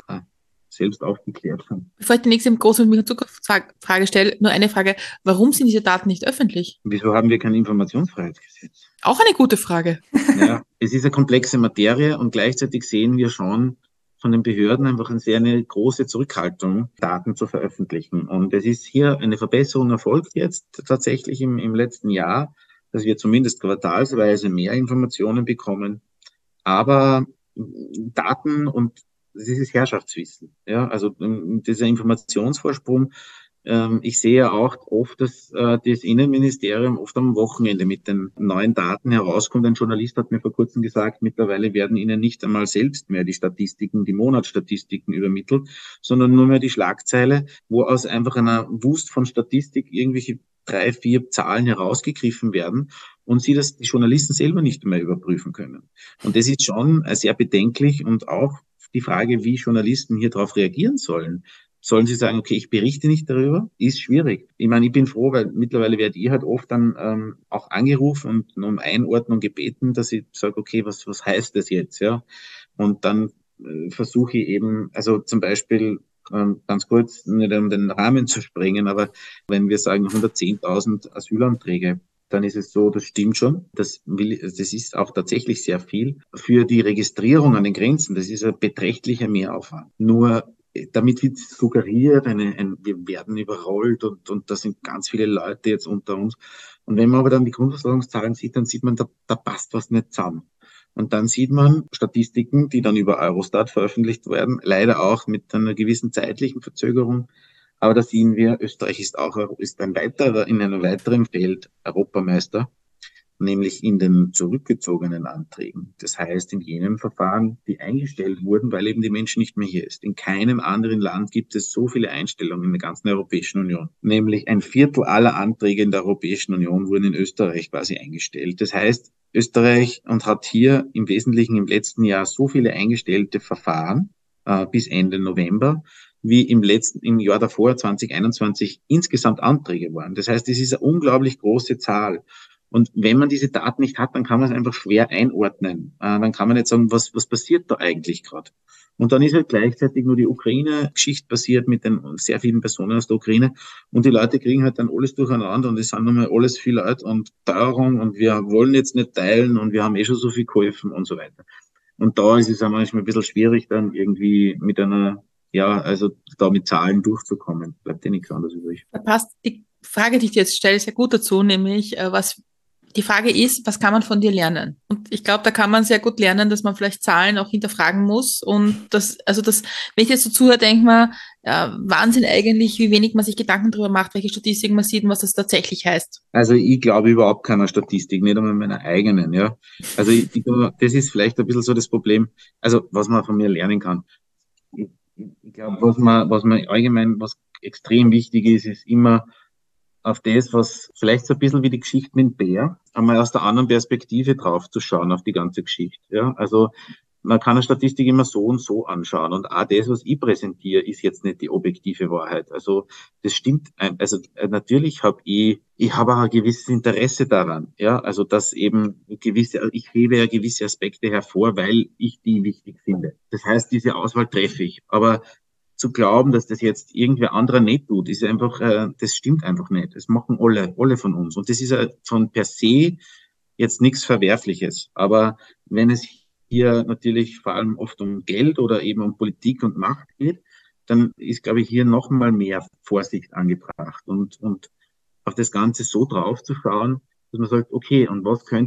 selbst aufgeklärt haben. Bevor ich die nächste große Zukunftsfrage stelle, nur eine Frage. Warum sind diese Daten nicht öffentlich? Wieso haben wir kein Informationsfreiheitsgesetz? Auch eine gute Frage. Ja, es ist eine komplexe Materie und gleichzeitig sehen wir schon von den Behörden einfach eine große Zurückhaltung, Daten zu veröffentlichen. Und es ist hier eine Verbesserung erfolgt jetzt tatsächlich im letzten Jahr, dass wir zumindest quartalsweise mehr Informationen bekommen. Aber Daten und das ist Herrschaftswissen. Ja, also dieser Informationsvorsprung. Ich sehe auch oft, dass das Innenministerium oft am Wochenende mit den neuen Daten herauskommt. Ein Journalist hat mir vor kurzem gesagt, mittlerweile werden ihnen nicht einmal selbst mehr die Statistiken, die Monatsstatistiken übermittelt, sondern nur mehr die Schlagzeile, wo aus einfach einer Wust von Statistik irgendwelche 3, 4 Zahlen herausgegriffen werden und die Journalisten selber nicht mehr überprüfen können. Und das ist schon sehr bedenklich und auch die Frage, wie Journalisten hier darauf reagieren sollen. sollen sie sagen, okay, ich berichte nicht darüber? Ist schwierig. Ich meine, ich bin froh, weil mittlerweile werde ich halt oft dann auch angerufen und um Einordnung gebeten, dass ich sage, okay, was heißt das jetzt? Ja. Und dann versuche ich eben, also zum Beispiel ganz kurz, nicht um den Rahmen zu sprengen, aber wenn wir sagen 110.000 Asylanträge, dann ist es so, das stimmt schon. Das ist auch tatsächlich sehr viel. Für die Registrierung an den Grenzen, das ist ein beträchtlicher Mehraufwand. Nur damit wird suggeriert, wir werden überrollt und da sind ganz viele Leute jetzt unter uns. Und wenn man aber dann die Grundversorgungszahlen sieht, dann sieht man, da passt was nicht zusammen. Und dann sieht man Statistiken, die dann über Eurostat veröffentlicht werden, leider auch mit einer gewissen zeitlichen Verzögerung. Aber da sehen wir, Österreich ist in einem weiteren Feld Europameister, nämlich in den zurückgezogenen Anträgen. Das heißt, in jenen Verfahren, die eingestellt wurden, weil eben die Menschen nicht mehr hier ist. In keinem anderen Land gibt es so viele Einstellungen in der ganzen Europäischen Union. Nämlich ein Viertel aller Anträge in der Europäischen Union wurden in Österreich quasi eingestellt. Das heißt, Österreich und hat hier im Wesentlichen im letzten Jahr so viele eingestellte Verfahren bis Ende November, wie im Jahr davor, 2021, insgesamt Anträge waren. Das heißt, es ist eine unglaublich große Zahl. Und wenn man diese Daten nicht hat, dann kann man es einfach schwer einordnen. Dann kann man nicht sagen, was passiert da eigentlich gerade. Und dann ist halt gleichzeitig nur die Ukraine-Geschichte passiert mit den sehr vielen Personen aus der Ukraine. Und die Leute kriegen halt dann alles durcheinander und es sind nochmal alles viel Leute und Teuerung und wir wollen jetzt nicht teilen und wir haben eh schon so viel geholfen und so weiter. Und da ist es auch manchmal ein bisschen schwierig, dann irgendwie also da mit Zahlen durchzukommen. Bleibt dir nichts anderes übrig. Da passt die Frage, die ich dir jetzt stelle, sehr gut dazu, nämlich die Frage ist, was kann man von dir lernen? Und ich glaube, da kann man sehr gut lernen, dass man vielleicht Zahlen auch hinterfragen muss. Und wenn ich jetzt so zuhöre, denke man, Wahnsinn eigentlich, wie wenig man sich Gedanken darüber macht, welche Statistiken man sieht und was das tatsächlich heißt. Also ich glaube überhaupt keiner Statistik, nicht einmal meiner eigenen, ja. Also das ist vielleicht ein bisschen so das Problem, also was man von mir lernen kann. Ich glaube, was man allgemein, was extrem wichtig ist immer auf das, was vielleicht so ein bisschen wie die Geschichte mit dem Bär, einmal aus der anderen Perspektive drauf zu schauen auf die ganze Geschichte. Ja, also man kann eine Statistik immer so und so anschauen und auch das, was ich präsentiere, ist jetzt nicht die objektive Wahrheit. Also das stimmt. Also natürlich habe ich habe auch ein gewisses Interesse daran. Ja, also dass eben ich hebe ja gewisse Aspekte hervor, weil ich die wichtig finde. Das heißt, diese Auswahl treffe ich. Aber zu glauben, dass das jetzt irgendwer anderer nicht tut, ist einfach, das stimmt einfach nicht. Das machen alle von uns. Und das ist von per se jetzt nichts Verwerfliches. Aber wenn es hier natürlich vor allem oft um Geld oder eben um Politik und Macht geht, dann ist, glaube ich, hier noch mal mehr Vorsicht angebracht und auf das Ganze so drauf zu schauen, dass man sagt, okay, und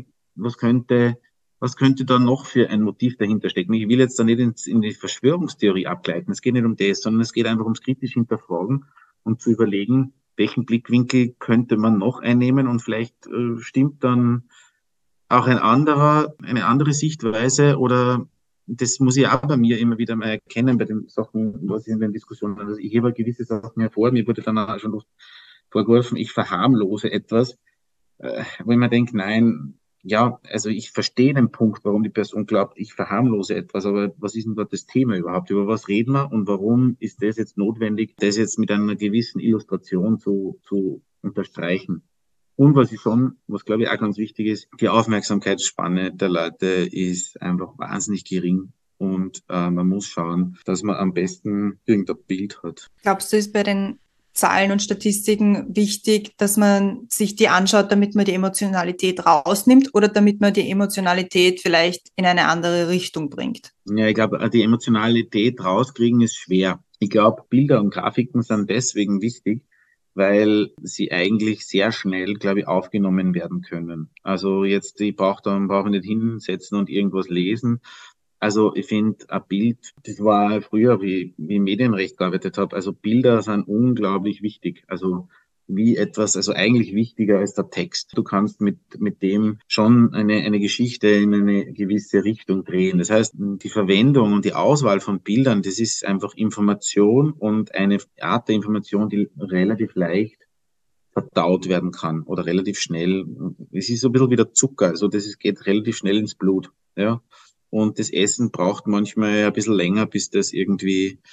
was könnte da noch für ein Motiv dahinter stecken? Ich will jetzt da nicht in die Verschwörungstheorie abgleiten. Es geht nicht um das, sondern es geht einfach ums kritisch Hinterfragen und zu überlegen, welchen Blickwinkel könnte man noch einnehmen und vielleicht stimmt dann auch eine andere Sichtweise oder das muss ich auch bei mir immer wieder mal erkennen bei den Sachen, was ich in den Diskussionen, also ich hebe gewisse Sachen hervor, mir wurde dann auch schon vorgeworfen, ich verharmlose etwas, wo ich mir denke, nein, ja, also ich verstehe den Punkt, warum die Person glaubt, ich verharmlose etwas, aber was ist denn dort das Thema überhaupt? Über was reden wir und warum ist das jetzt notwendig, das jetzt mit einer gewissen Illustration zu unterstreichen? Und was glaube ich auch ganz wichtig ist, die Aufmerksamkeitsspanne der Leute ist einfach wahnsinnig gering. Und man muss schauen, dass man am besten irgendein Bild hat. Glaubst du, ist bei den Zahlen und Statistiken wichtig, dass man sich die anschaut, damit man die Emotionalität rausnimmt oder damit man die Emotionalität vielleicht in eine andere Richtung bringt? Ja, ich glaube, die Emotionalität rauskriegen ist schwer. Ich glaube, Bilder und Grafiken sind deswegen wichtig, weil sie eigentlich sehr schnell, glaube ich, aufgenommen werden können. Also jetzt, ich brauche nicht hinsetzen und irgendwas lesen. Also ich finde, ein Bild, das war früher, wie ich im Medienrecht gearbeitet habe, also Bilder sind unglaublich wichtig. Also also eigentlich wichtiger als der Text. Du kannst mit dem schon eine Geschichte in eine gewisse Richtung drehen. Das heißt, die Verwendung und die Auswahl von Bildern, das ist einfach Information und eine Art der Information, die relativ leicht verdaut werden kann oder relativ schnell. Es ist so ein bisschen wie der Zucker, also geht relativ schnell ins Blut, ja. Und das Essen braucht manchmal ein bisschen länger, bis das irgendwie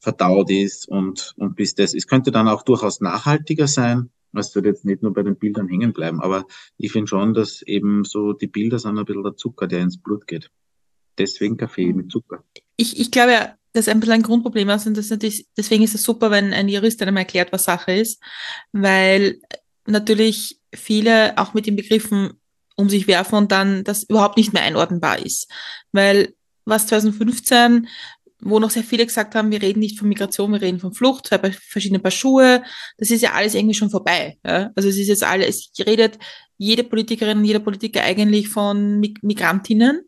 verdaut ist und bis das, es könnte dann auch durchaus nachhaltiger sein. Es wird jetzt nicht nur bei den Bildern hängen bleiben, aber ich finde schon, dass eben so die Bilder sind ein bisschen der Zucker, der ins Blut geht. Deswegen Kaffee mit Zucker. Ich glaube ja, dass ein bisschen ein Grundproblem ist und deswegen ist es super, wenn ein Jurist einem erklärt, was Sache ist, weil natürlich viele auch mit den Begriffen um sich werfen und dann das überhaupt nicht mehr einordnbar ist. Weil was 2015, wo noch sehr viele gesagt haben, wir reden nicht von Migration, wir reden von Flucht, zwei verschiedene Paar Schuhe, das ist ja alles irgendwie schon vorbei. Ja? Also es ist jetzt alles, es redet jede Politikerin und jeder Politiker eigentlich von Migrantinnen,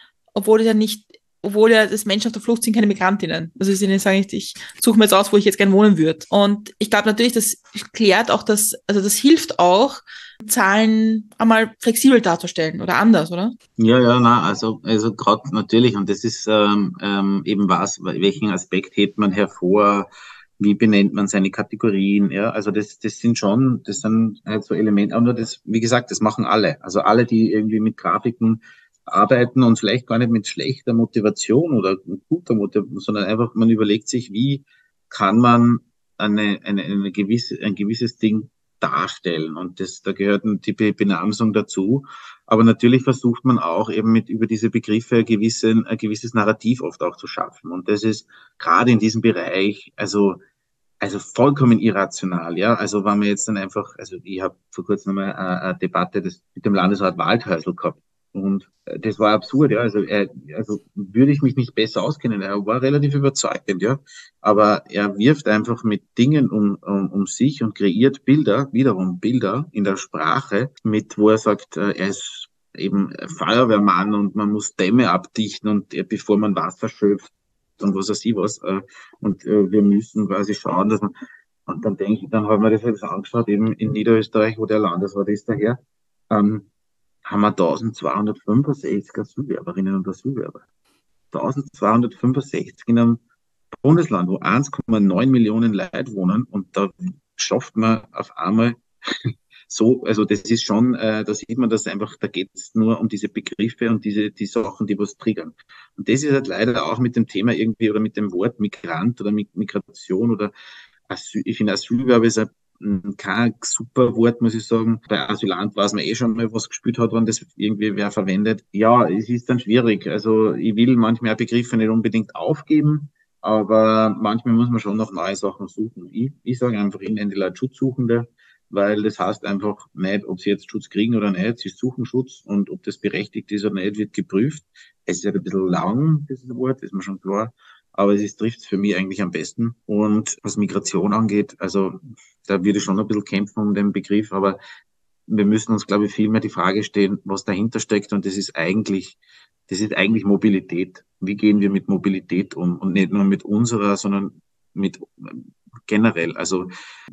obwohl ja das Menschen auf der Flucht sind keine Migrantinnen. Also sie sagen, ich suche mir jetzt aus, wo ich jetzt gern wohnen würde. Und ich glaube natürlich, das klärt auch also das hilft auch, Zahlen einmal flexibel darzustellen oder anders, oder? Ja, na, also gerade natürlich, und das ist eben welchen Aspekt hebt man hervor, wie benennt man seine Kategorien, ja, also das sind halt so Elemente, aber nur das, wie gesagt, das machen alle. Also alle, die irgendwie mit Grafiken arbeiten und vielleicht gar nicht mit schlechter Motivation oder guter Motivation, sondern einfach, man überlegt sich, wie kann man ein gewisses Ding darstellen. Und da gehört die Benamsung dazu. Aber natürlich versucht man auch eben über diese Begriffe ein gewisses Narrativ oft auch zu schaffen. Und das ist gerade in diesem Bereich, also vollkommen irrational, ja. Also wenn man jetzt dann einfach, also ich habe vor kurzem mal eine Debatte mit dem Landesrat Waldhäusl gehabt. Und das war absurd, ja. Also würde ich mich nicht besser auskennen. Er war relativ überzeugend, ja. Aber er wirft einfach mit Dingen um sich und kreiert wiederum Bilder in der Sprache, wo er sagt, er ist eben Feuerwehrmann und man muss Dämme abdichten und bevor man Wasser schöpft und was weiß ich was. Und wir müssen quasi schauen, dass man, und dann haben wir das jetzt angeschaut, eben in Niederösterreich, wo der Landesrat ist daher, haben wir 1265 Asylwerberinnen und Asylwerber. 1265 in einem Bundesland, wo 1,9 Millionen Leute wohnen und da schafft man auf einmal so, also das ist schon, da sieht man, dass einfach, da geht es nur um diese Begriffe und die Sachen, die was triggern. Und das ist halt leider auch mit dem Thema irgendwie oder mit dem Wort Migrant oder Migration oder Asyl, ich finde Asylwerber ist kein super Wort, muss ich sagen. Bei Asylant weiß man eh schon mal, was gespielt hat, wenn das irgendwie wer verwendet. Ja, es ist dann schwierig. Also ich will manchmal Begriffe nicht unbedingt aufgeben, aber manchmal muss man schon nach neue Sachen suchen. Ich sage einfach, ich nenne die Leute Schutzsuchende, weil das heißt einfach nicht, ob sie jetzt Schutz kriegen oder nicht. Sie suchen Schutz und ob das berechtigt ist oder nicht, wird geprüft. Es ist halt ein bisschen lang, dieses Wort, ist mir schon klar. Aber trifft es für mich eigentlich am besten. Und was Migration angeht, also da würde ich schon ein bisschen kämpfen um den Begriff, aber wir müssen uns, glaube ich, viel mehr die Frage stellen, was dahinter steckt. Und das ist eigentlich Mobilität. Wie gehen wir mit Mobilität um? Und nicht nur mit unserer, sondern mit generell. Also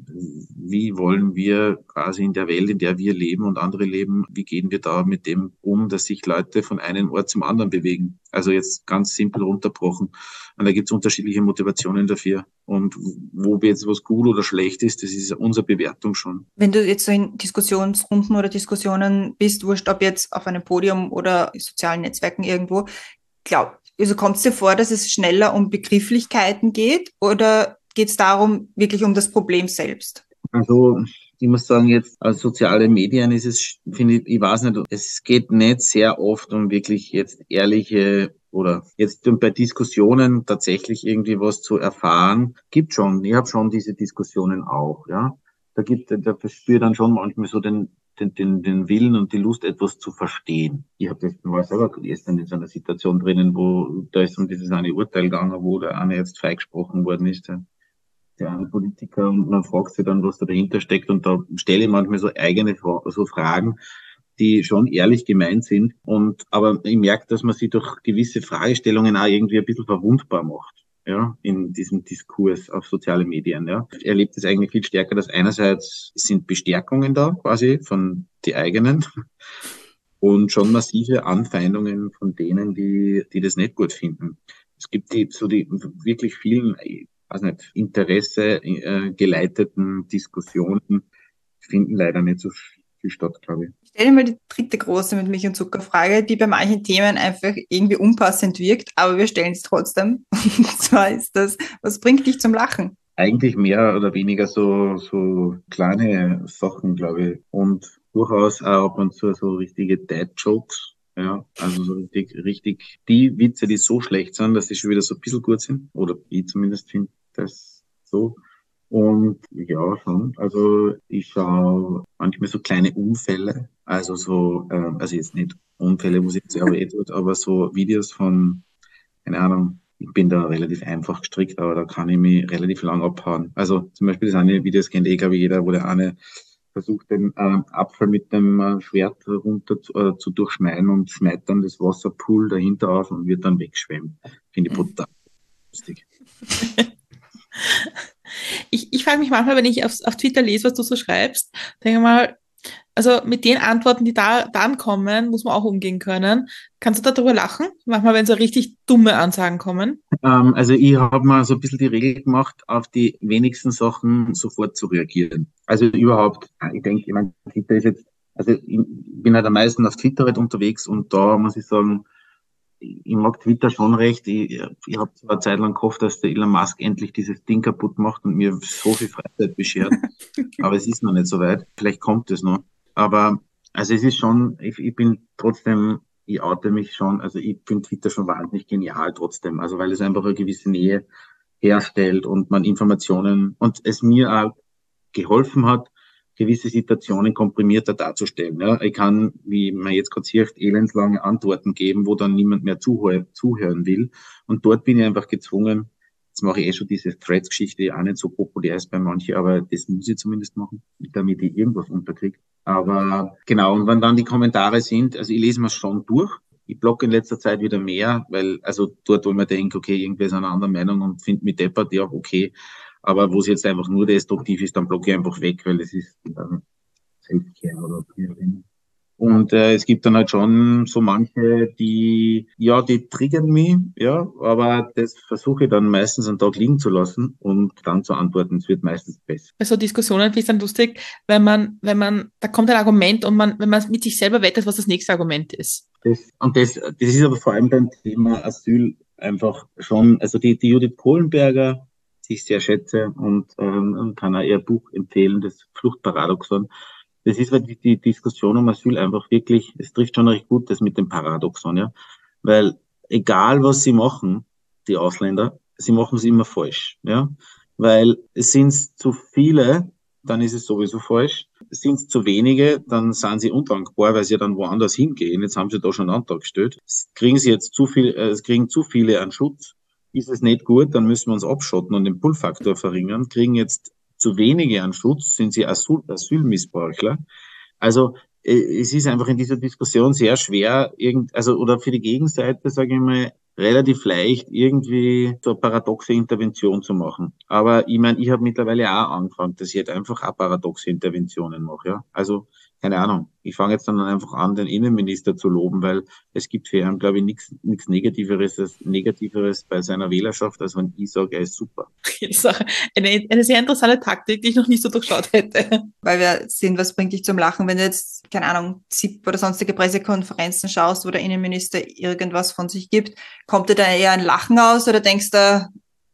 wie wollen wir quasi in der Welt, in der wir leben und andere leben, wie gehen wir da mit dem um, dass sich Leute von einem Ort zum anderen bewegen? Also jetzt ganz simpel runterbrochen. Und da gibt es unterschiedliche Motivationen dafür. Und wo jetzt was gut oder schlecht ist, das ist unsere Bewertung schon. Wenn du jetzt so in Diskussionsrunden oder Diskussionen bist, wurscht ob jetzt auf einem Podium oder in sozialen Netzwerken irgendwo, also kommt es dir vor, dass es schneller um Begrifflichkeiten geht oder geht es darum, wirklich um das Problem selbst? Also ich muss sagen, jetzt als soziale Medien ist es, finde ich weiß nicht, es geht nicht sehr oft um wirklich jetzt ehrliche oder jetzt bei Diskussionen tatsächlich irgendwie was zu erfahren. Gibt schon, ich habe schon diese Diskussionen auch, ja. Da verspüre dann schon manchmal so den Willen und die Lust, etwas zu verstehen. War selber gestern in so einer Situation drinnen, wo da ist um dieses eine Urteil gegangen, wo der eine jetzt freigesprochen worden ist, der eine Politiker, und man fragt sich dann, was da dahinter steckt, und da stelle ich manchmal so eigene so Fragen, die schon ehrlich gemeint sind, aber ich merke, dass man sich durch gewisse Fragestellungen auch irgendwie ein bisschen verwundbar macht. Ja, in diesem Diskurs auf soziale Medien, ja. Ich erlebe das eigentlich viel stärker, dass einerseits sind Bestärkungen da, quasi, von die eigenen, und schon massive Anfeindungen von denen, die das nicht gut finden. Es gibt die wirklich vielen, weiß nicht, Interesse geleiteten Diskussionen finden leider nicht so viel statt, glaube ich. Ich stelle mal die dritte große mit Milch und Zucker-Frage, die bei manchen Themen einfach irgendwie unpassend wirkt, aber wir stellen es trotzdem. Und zwar ist das, was bringt dich zum Lachen? Eigentlich mehr oder weniger so kleine Sachen, glaube ich. Und durchaus auch ab und zu so richtige Dad-Jokes. Ja, also so richtig die Witze, die so schlecht sind, dass sie schon wieder so ein bisschen gut sind. Oder ich zumindest finde das so. Und ja, schon. Also ich schaue manchmal so kleine Unfälle. Also so, also jetzt nicht Unfälle, wo sich jetzt aber tut, aber so Videos von, keine Ahnung, ich bin da relativ einfach gestrickt, aber da kann ich mich relativ lang abhauen. Also zum Beispiel das eine Video, das kennt glaube ich, jeder, wo der eine versucht, den Apfel mit dem Schwert runter zu durchschneiden und schneidet dann das Wasserpool dahinter auf und wird dann wegschwemmen. Finde ich brutal lustig. Ich frage mich manchmal, wenn ich auf Twitter lese, was du so schreibst, denke mal, also mit den Antworten, die da dann kommen, muss man auch umgehen können. Kannst du darüber lachen? Manchmal, wenn so richtig dumme Ansagen kommen. Also ich habe mal so ein bisschen die Regel gemacht, auf die wenigsten Sachen sofort zu reagieren. Also überhaupt, ich denke, ich meine, Twitter ist jetzt, also ich bin halt am meisten auf Twitter halt unterwegs und da muss ich sagen, ich mag Twitter schon recht. Ich habe zwar eine Zeit lang gehofft, dass der Elon Musk endlich dieses Ding kaputt macht und mir so viel Freizeit beschert, aber es ist noch nicht so weit. Vielleicht kommt es noch. Aber also es ist schon, ich bin trotzdem, ich oute mich schon, also ich finde Twitter schon wahnsinnig genial trotzdem. Also weil es einfach eine gewisse Nähe herstellt und man Informationen und es mir auch geholfen hat, gewisse Situationen komprimierter darzustellen. Ja, ich kann, wie man jetzt gerade sieht, elendslange Antworten geben, wo dann niemand mehr zuhören will. Und dort bin ich einfach gezwungen, jetzt mache ich schon diese Threads-Geschichte, die auch nicht so populär ist bei manchen, aber das muss ich zumindest machen, damit ich irgendwas unterkriege. Aber genau, und wenn dann die Kommentare sind, also ich lese mir schon durch. Ich blogge in letzter Zeit wieder mehr, weil, also dort, wo man denkt, okay, irgendwer ist einer anderen Meinung und findet mich deppert, ja, okay. Aber wo es jetzt einfach nur destruktiv ist, dann blocke ich einfach weg, weil es ist Selfcare oder wie auch immer. Und es gibt dann halt schon so manche, die, ja, die triggern mich, ja, aber das versuche ich dann meistens einen Tag liegen zu lassen und dann zu antworten. Es wird meistens besser. Bei so Diskussionen finde ich es dann lustig, wenn man, da kommt ein Argument und wenn man mit sich selber wettet, was das nächste Argument ist. Das ist aber vor allem beim Thema Asyl einfach schon, also die Judith Kohlenberger, die ich sehr schätze und kann auch ihr Buch empfehlen, das Fluchtparadoxon. Das ist, weil die Diskussion um Asyl einfach wirklich, es trifft schon recht gut das mit dem Paradoxon, ja. Weil egal was sie machen, die Ausländer, sie machen es immer falsch, ja. Weil es sind zu viele, dann ist es sowieso falsch. Sind es zu wenige, dann sind sie undankbar, weil sie ja dann woanders hingehen. Jetzt haben sie da schon einen Antrag gestellt. Kriegen sie jetzt zu viel, es kriegen zu viele an Schutz. Ist es nicht gut, dann müssen wir uns abschotten und den Pull-Faktor verringern. Kriegen jetzt zu wenige an Schutz, sind sie Asylmissbrauchler. Also es ist einfach in dieser Diskussion sehr schwer, oder für die Gegenseite, sage ich mal, relativ leicht, irgendwie so eine paradoxe Intervention zu machen. Aber ich meine, ich habe mittlerweile auch angefangen, dass ich jetzt einfach auch paradoxe Interventionen mache. Ja? Also, keine Ahnung. Ich fange jetzt dann einfach an, den Innenminister zu loben, weil es gibt für ihn, glaube ich, nichts Negativeres bei seiner Wählerschaft, als wenn ich sage, er ist super. Das ist auch eine sehr interessante Taktik, die ich noch nicht so durchschaut hätte. Weil wir sehen, was bringt dich zum Lachen, wenn du jetzt, keine Ahnung, ZIP oder sonstige Pressekonferenzen schaust, wo der Innenminister irgendwas von sich gibt, kommt dir da eher ein Lachen aus oder denkst du,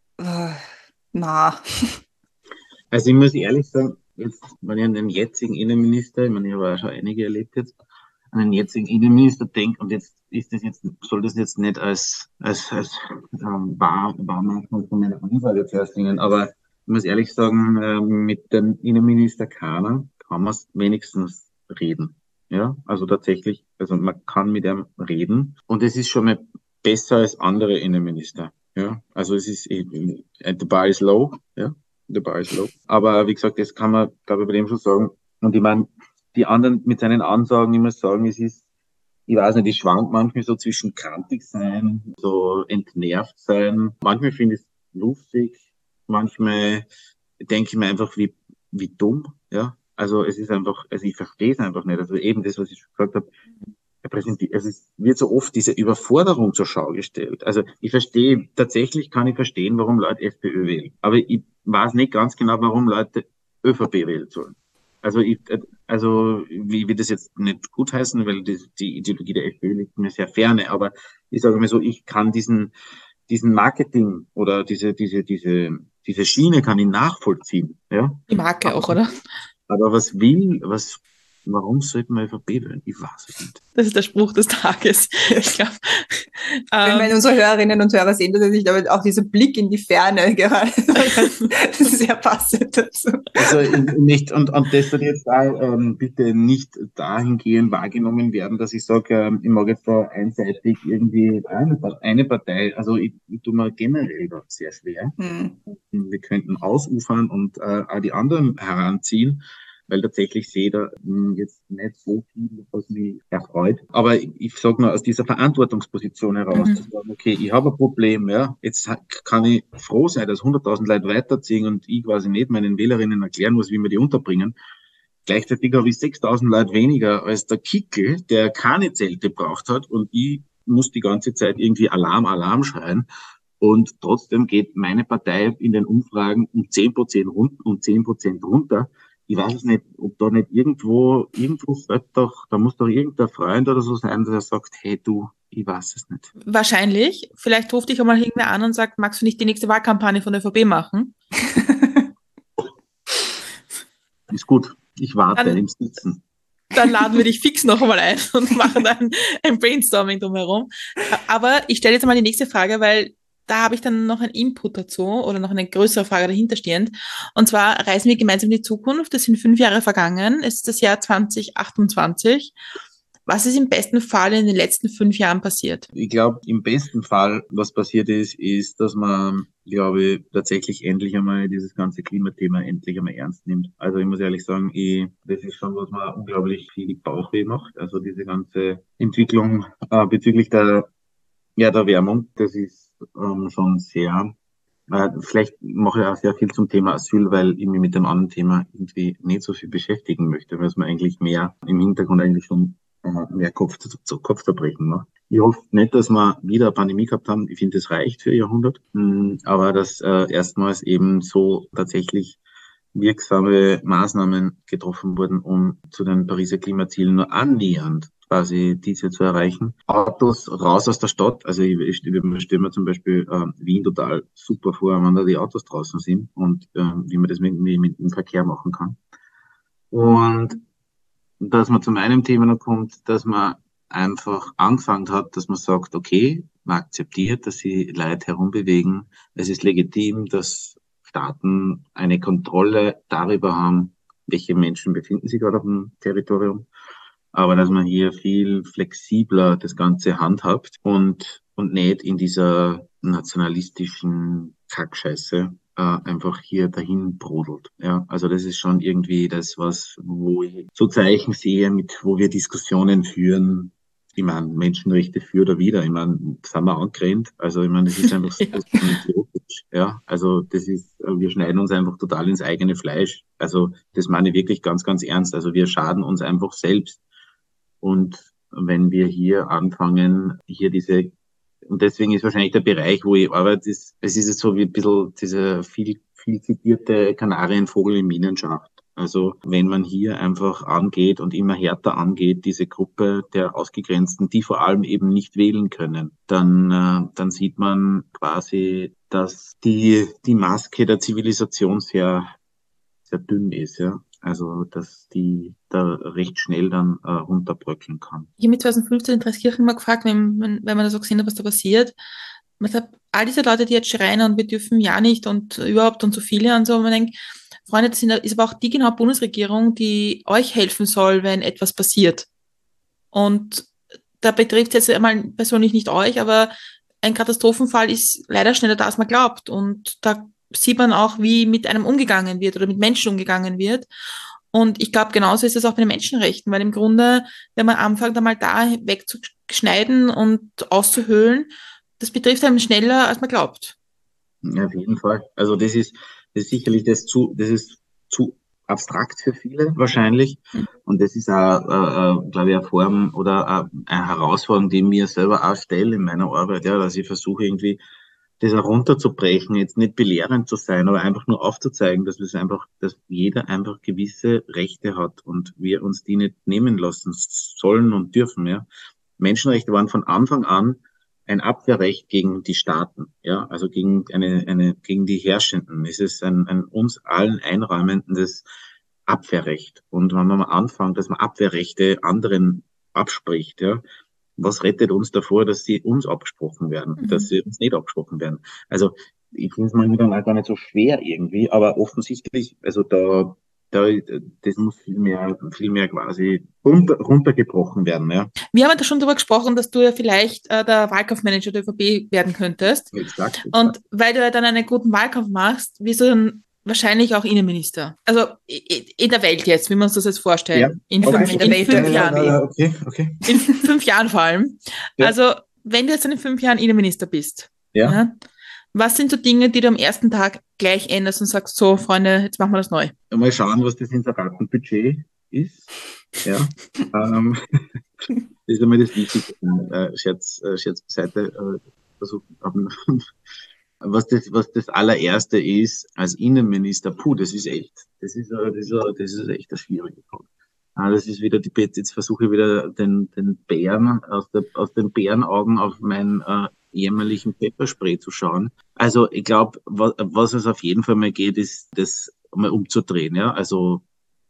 na. Also ich muss ehrlich sagen, jetzt, wenn ich an den jetzigen Innenminister, ich meine, ich habe auch schon einige erlebt jetzt, an den jetzigen Innenminister denke, und jetzt soll das jetzt nicht als Wahrmachung von meiner Ansage zuerst dienen, aber ich muss ehrlich sagen, mit dem Innenminister Kahner kann man wenigstens reden. Ja, also tatsächlich, also man kann mit ihm reden und es ist schon mal besser als andere Innenminister. Ja, also es ist, the bar is low, ja, the bar is low. Aber wie gesagt, das kann man, glaube ich, bei dem schon sagen. Und ich meine, die anderen mit seinen Ansagen immer sagen, es ist, ich weiß nicht, ich schwank manchmal so zwischen krantig sein, so entnervt sein. Manchmal finde ich es lustig, manchmal denke ich mir einfach, wie dumm, ja. Also es ist einfach, also ich verstehe es einfach nicht. Also eben das, was ich schon gesagt habe, es wird so oft diese Überforderung zur Schau gestellt. Also tatsächlich kann ich verstehen, warum Leute FPÖ wählen. Aber ich weiß nicht ganz genau, warum Leute ÖVP wählen sollen. Also wie will das jetzt nicht gutheißen, weil die Ideologie der FPÖ liegt mir sehr ferne, aber ich sage mal so, ich kann diesen Marketing oder diese Schiene kann ich nachvollziehen, ja. Die Marke Aber, auch, oder? aber warum sollte man ÖVP wählen? Ich weiß es nicht. Das ist der Spruch des Tages. Ich glaube, Wenn unsere Hörerinnen und Hörer sehen das jetzt nicht, aber auch dieser Blick in die Ferne gerade, das ist sehr passend dazu. Also nicht, und das soll jetzt auch bitte nicht dahingehend wahrgenommen werden, dass ich sage, ich mag jetzt da einseitig irgendwie eine Partei, also ich tue mir generell da sehr schwer. Wir könnten ausufern und auch die anderen heranziehen, weil tatsächlich sehe ich da jetzt nicht so viel, was mich erfreut. Aber ich sage nur aus dieser Verantwortungsposition heraus, zu sagen, okay, ich habe ein Problem, ja, jetzt kann ich froh sein, dass 100.000 Leute weiterziehen und ich quasi nicht meinen Wählerinnen erklären muss, wie wir die unterbringen. Gleichzeitig habe ich 6.000 Leute weniger als der Kickel, der keine Zelte braucht hat und ich muss die ganze Zeit irgendwie Alarm, Alarm schreien. Und trotzdem geht meine Partei in den Umfragen um 10% runter und 10% runter. Ich weiß es nicht, ob da nicht irgendwo fällt doch, da muss doch irgendein Freund oder so sein, der sagt, hey du, ich weiß es nicht. wahrscheinlich. Vielleicht ruft dich auch mal irgendwer an und sagt, magst du nicht die nächste Wahlkampagne von der ÖVP machen? Ist gut, ich warte im Sitzen. Dann laden wir dich fix noch einmal ein und machen dann ein Brainstorming drumherum. Aber ich stelle jetzt mal die nächste Frage, weil da habe ich dann noch einen Input dazu oder noch eine größere Frage dahinterstehend. Und zwar reisen wir gemeinsam in die Zukunft. Es sind 5 Jahre vergangen. Es ist das Jahr 2028. Was ist im besten Fall in den letzten 5 Jahren passiert? Ich glaube, im besten Fall, was passiert ist, dass man, glaube ich, tatsächlich endlich einmal dieses ganze Klimathema endlich einmal ernst nimmt. Also ich muss ehrlich sagen, das ist schon, was mir unglaublich viel Bauchweh macht. Also diese ganze Entwicklung bezüglich der Erwärmung, das ist schon sehr. Vielleicht mache ich auch sehr viel zum Thema Asyl, weil ich mich mit dem anderen Thema irgendwie nicht so viel beschäftigen möchte, weil es mir eigentlich mehr im Hintergrund eigentlich schon mehr Kopfzerbrechen macht. Ich hoffe nicht, dass wir wieder eine Pandemie gehabt haben. Ich finde, das reicht für ein Jahrhundert. Aber dass erstmals eben so tatsächlich wirksame Maßnahmen getroffen wurden, um zu den Pariser Klimazielen nur annähernd quasi diese zu erreichen. Autos raus aus der Stadt. Also ich stelle mir zum Beispiel Wien total super vor, wenn da die Autos draußen sind und wie man das mit dem Verkehr machen kann. Und dass man zu meinem Thema noch kommt, dass man einfach angefangen hat, dass man sagt, okay, man akzeptiert, dass sie Leute herumbewegen. Es ist legitim, dass Staaten eine Kontrolle darüber haben, welche Menschen befinden sich gerade auf dem Territorium. Aber dass man hier viel flexibler das Ganze handhabt und nicht in dieser nationalistischen Kackscheiße einfach hier dahin brodelt. Ja, also das ist schon irgendwie das, wo ich so Zeichen sehe, wo wir Diskussionen führen. Ich meine, Menschenrechte für oder wider. Ich meine, sind wir angerannt. Also ich meine, das ist einfach so idiotisch. Ja, also das ist, wir schneiden uns einfach total ins eigene Fleisch. Also das meine ich wirklich ganz, ganz ernst. Also wir schaden uns einfach selbst. Und wenn wir hier anfangen, und deswegen ist wahrscheinlich der Bereich, wo ich arbeite, es ist jetzt so wie ein bisschen dieser viel zitierte Kanarienvogel im Minenschacht. Also wenn man hier einfach angeht und immer härter angeht, diese Gruppe der Ausgegrenzten, die vor allem eben nicht wählen können, dann sieht man quasi, dass die Maske der Zivilisation sehr, sehr dünn ist, ja. Also, dass die da recht schnell dann runterbröckeln kann. Ich habe mich 2015 in Treskirchen mal gefragt, wenn man da so gesehen hat, was da passiert. Man sagt, all diese Leute, die jetzt schreien und wir dürfen ja nicht und überhaupt und so viele und so, man denkt, Freunde, das ist aber auch die genau Bundesregierung, die euch helfen soll, wenn etwas passiert. Und da betrifft es jetzt einmal persönlich nicht euch, aber ein Katastrophenfall ist leider schneller da, als man glaubt. Und da sieht man auch, wie mit einem umgegangen wird oder mit Menschen umgegangen wird. Und ich glaube, genauso ist es auch bei den Menschenrechten, weil im Grunde, wenn man anfängt, einmal da wegzuschneiden und auszuhöhlen, das betrifft einen schneller, als man glaubt. Ja, auf jeden Fall. Also das ist sicherlich das ist zu abstrakt für viele wahrscheinlich. Und das ist auch, glaube ich, eine Form oder eine Herausforderung, die mir selber auch stelle in meiner Arbeit, ja, dass ich versuche irgendwie das herunterzubrechen, jetzt nicht belehrend zu sein, aber einfach nur aufzuzeigen, dass jeder einfach gewisse Rechte hat und wir uns die nicht nehmen lassen sollen und dürfen, ja. Menschenrechte waren von Anfang an ein Abwehrrecht gegen die Staaten, ja, also gegen gegen die Herrschenden. Es ist ein uns allen einräumendes Abwehrrecht. Und wenn man mal anfängt, dass man Abwehrrechte anderen abspricht, ja, was rettet uns davor, dass sie uns abgesprochen werden, dass sie uns nicht abgesprochen werden? Also, ich finde es manchmal auch gar nicht so schwer irgendwie, aber offensichtlich, also das muss viel mehr quasi runtergebrochen werden, ja. Wir haben ja schon darüber gesprochen, dass du ja vielleicht der Wahlkampfmanager der ÖVP werden könntest. Exakt. Und weil du ja dann einen guten Wahlkampf machst, wirst du dann wahrscheinlich auch Innenminister. Also in der Welt jetzt, wie wir uns das jetzt vorstellen. Ja. In Okay. fünf Jahren. Ja, okay. In 5 Jahren vor allem. Ja. Also wenn du jetzt in 5 Jahren Innenminister bist, Ja. was sind so Dinge, die du am ersten Tag gleich änderst und sagst, so Freunde, jetzt machen wir das neu? Mal schauen, was das Inseratenbudget ist. Ja. Das ist einmal das Wichtigste. Scherz beiseite. Was das allererste ist, als Innenminister, das ist echt eine schwierige Frage. Das ist wieder jetzt versuche ich wieder den Bären aus den Bärenaugen auf meinen jämmerlichen Pepperspray zu schauen. Also ich glaube, was es auf jeden Fall mal geht, ist, das mal umzudrehen, ja. Also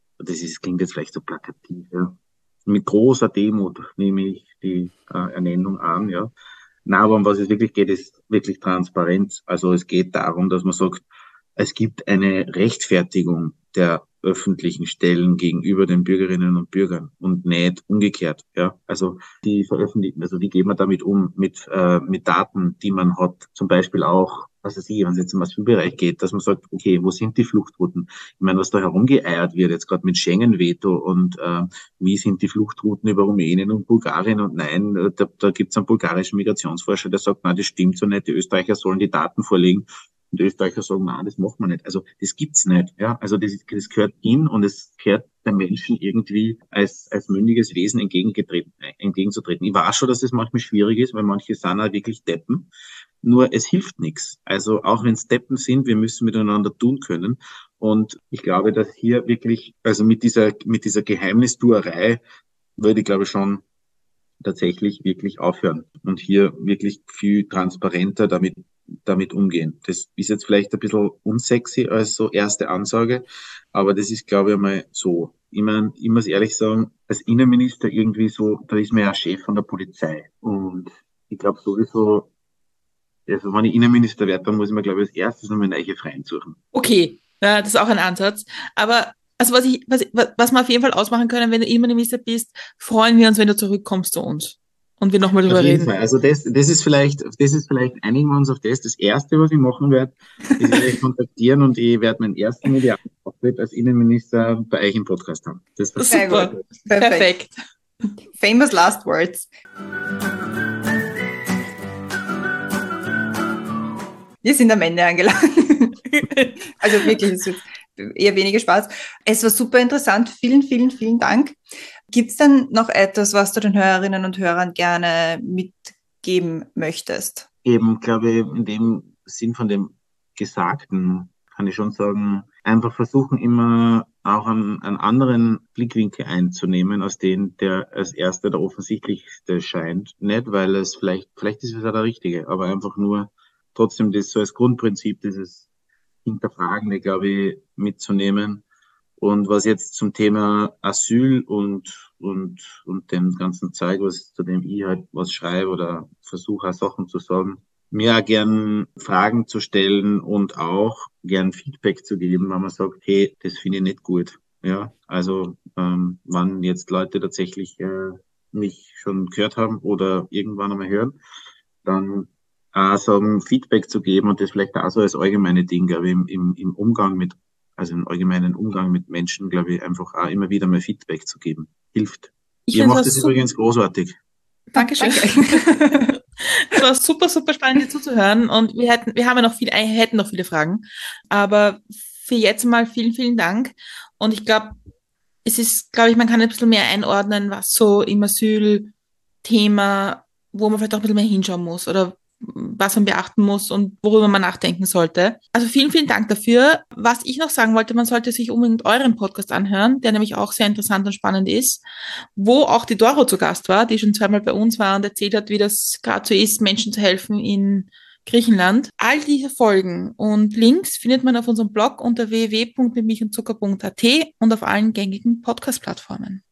klingt jetzt vielleicht so plakativ, ja. Mit großer Demut nehme ich die Ernennung an, ja. Na, aber um was es wirklich geht, ist wirklich Transparenz. Also es geht darum, dass man sagt, es gibt eine Rechtfertigung der öffentlichen Stellen gegenüber den Bürgerinnen und Bürgern und nicht umgekehrt. Ja, also die veröffentlichen, also wie geht man damit um mit Daten, die man hat, zum Beispiel auch, was weiß ich, wenn es jetzt im Asylbereich geht, dass man sagt, okay, wo sind die Fluchtrouten? Ich meine, was da herumgeeiert wird, jetzt gerade mit Schengen-Veto und wie sind die Fluchtrouten über Rumänien und Bulgarien? Und nein, da gibt es einen bulgarischen Migrationsforscher, der sagt, nein, das stimmt so nicht, die Österreicher sollen die Daten vorlegen. Und die Österreicher sagen, nein, das macht man nicht. Also das gibt's nicht. Ja, also das gehört in und es gehört den Menschen irgendwie als mündiges Wesen entgegenzutreten. Ich weiß schon, dass das manchmal schwierig ist, weil manche sind auch wirklich Deppen. Nur es hilft nichts. Also auch wenn es Deppen sind, wir müssen miteinander tun können. Und ich glaube, dass hier wirklich, also mit dieser Geheimnistuerei würde ich, glaube ich, schon tatsächlich wirklich aufhören und hier wirklich viel transparenter damit umgehen. Das ist jetzt vielleicht ein bisschen unsexy als so erste Ansage, aber das ist, glaube ich, einmal so. Ich meine, ich muss ehrlich sagen, als Innenminister irgendwie so, da ist man ja Chef von der Polizei. Und ich glaube sowieso, also wenn ich Innenminister werde, dann muss ich mir, glaube ich, als erstes nochmal neue Freien suchen. Okay, ja, das ist auch ein Ansatz. Aber also was wir auf jeden Fall ausmachen können, wenn du Innenminister bist, freuen wir uns, wenn du zurückkommst zu uns und wir nochmal drüber reden. Fall. Also das ist vielleicht, einigen wir uns auf das. Das Erste, was ich machen werde, ist euch kontaktieren und ich werde meinen ersten medialen Auftritt als Innenminister bei euch im Podcast haben. Das ist super. Perfekt. Famous last words. Wir sind am Ende angelangt. Also wirklich, es wird eher weniger Spaß. Es war super interessant. Vielen, vielen, vielen Dank. Gibt es denn noch etwas, was du den Hörerinnen und Hörern gerne mitgeben möchtest? Eben, glaube ich, in dem Sinn von dem Gesagten kann ich schon sagen, einfach versuchen immer auch einen anderen Blickwinkel einzunehmen, als den, der als erster der offensichtlichste scheint. Nicht, weil es vielleicht ist es ja der richtige, aber einfach nur trotzdem das so als Grundprinzip, dieses Hinterfragende, glaube ich, mitzunehmen. Und was jetzt zum Thema Asyl und dem ganzen Zeug, zu dem ich halt was schreibe oder versuche auch Sachen zu sagen, mir auch gern Fragen zu stellen und auch gern Feedback zu geben, wenn man sagt, hey, das finde ich nicht gut. Ja, also wenn jetzt Leute tatsächlich mich schon gehört haben oder irgendwann einmal hören, dann auch sagen, Feedback zu geben und das vielleicht auch so als allgemeine Ding, glaube ich, im Umgang im allgemeinen Umgang mit Menschen, glaube ich, einfach auch immer wieder mal Feedback zu geben. Hilft. Ihr macht das übrigens großartig. Dankeschön. Es war super, super spannend, dir zuzuhören und wir hätten noch viele Fragen. Aber für jetzt mal vielen, vielen Dank. Und ich glaube, man kann ein bisschen mehr einordnen, was so im Asylthema, wo man vielleicht auch ein bisschen mehr hinschauen muss oder was man beachten muss und worüber man nachdenken sollte. Also vielen, vielen Dank dafür. Was ich noch sagen wollte, man sollte sich unbedingt euren Podcast anhören, der nämlich auch sehr interessant und spannend ist, wo auch die Doro zu Gast war, die schon zweimal bei uns war und erzählt hat, wie das gerade so ist, Menschen zu helfen in Griechenland. All diese Folgen und Links findet man auf unserem Blog unter www.mitmilchundzucker.at und auf allen gängigen Podcast-Plattformen.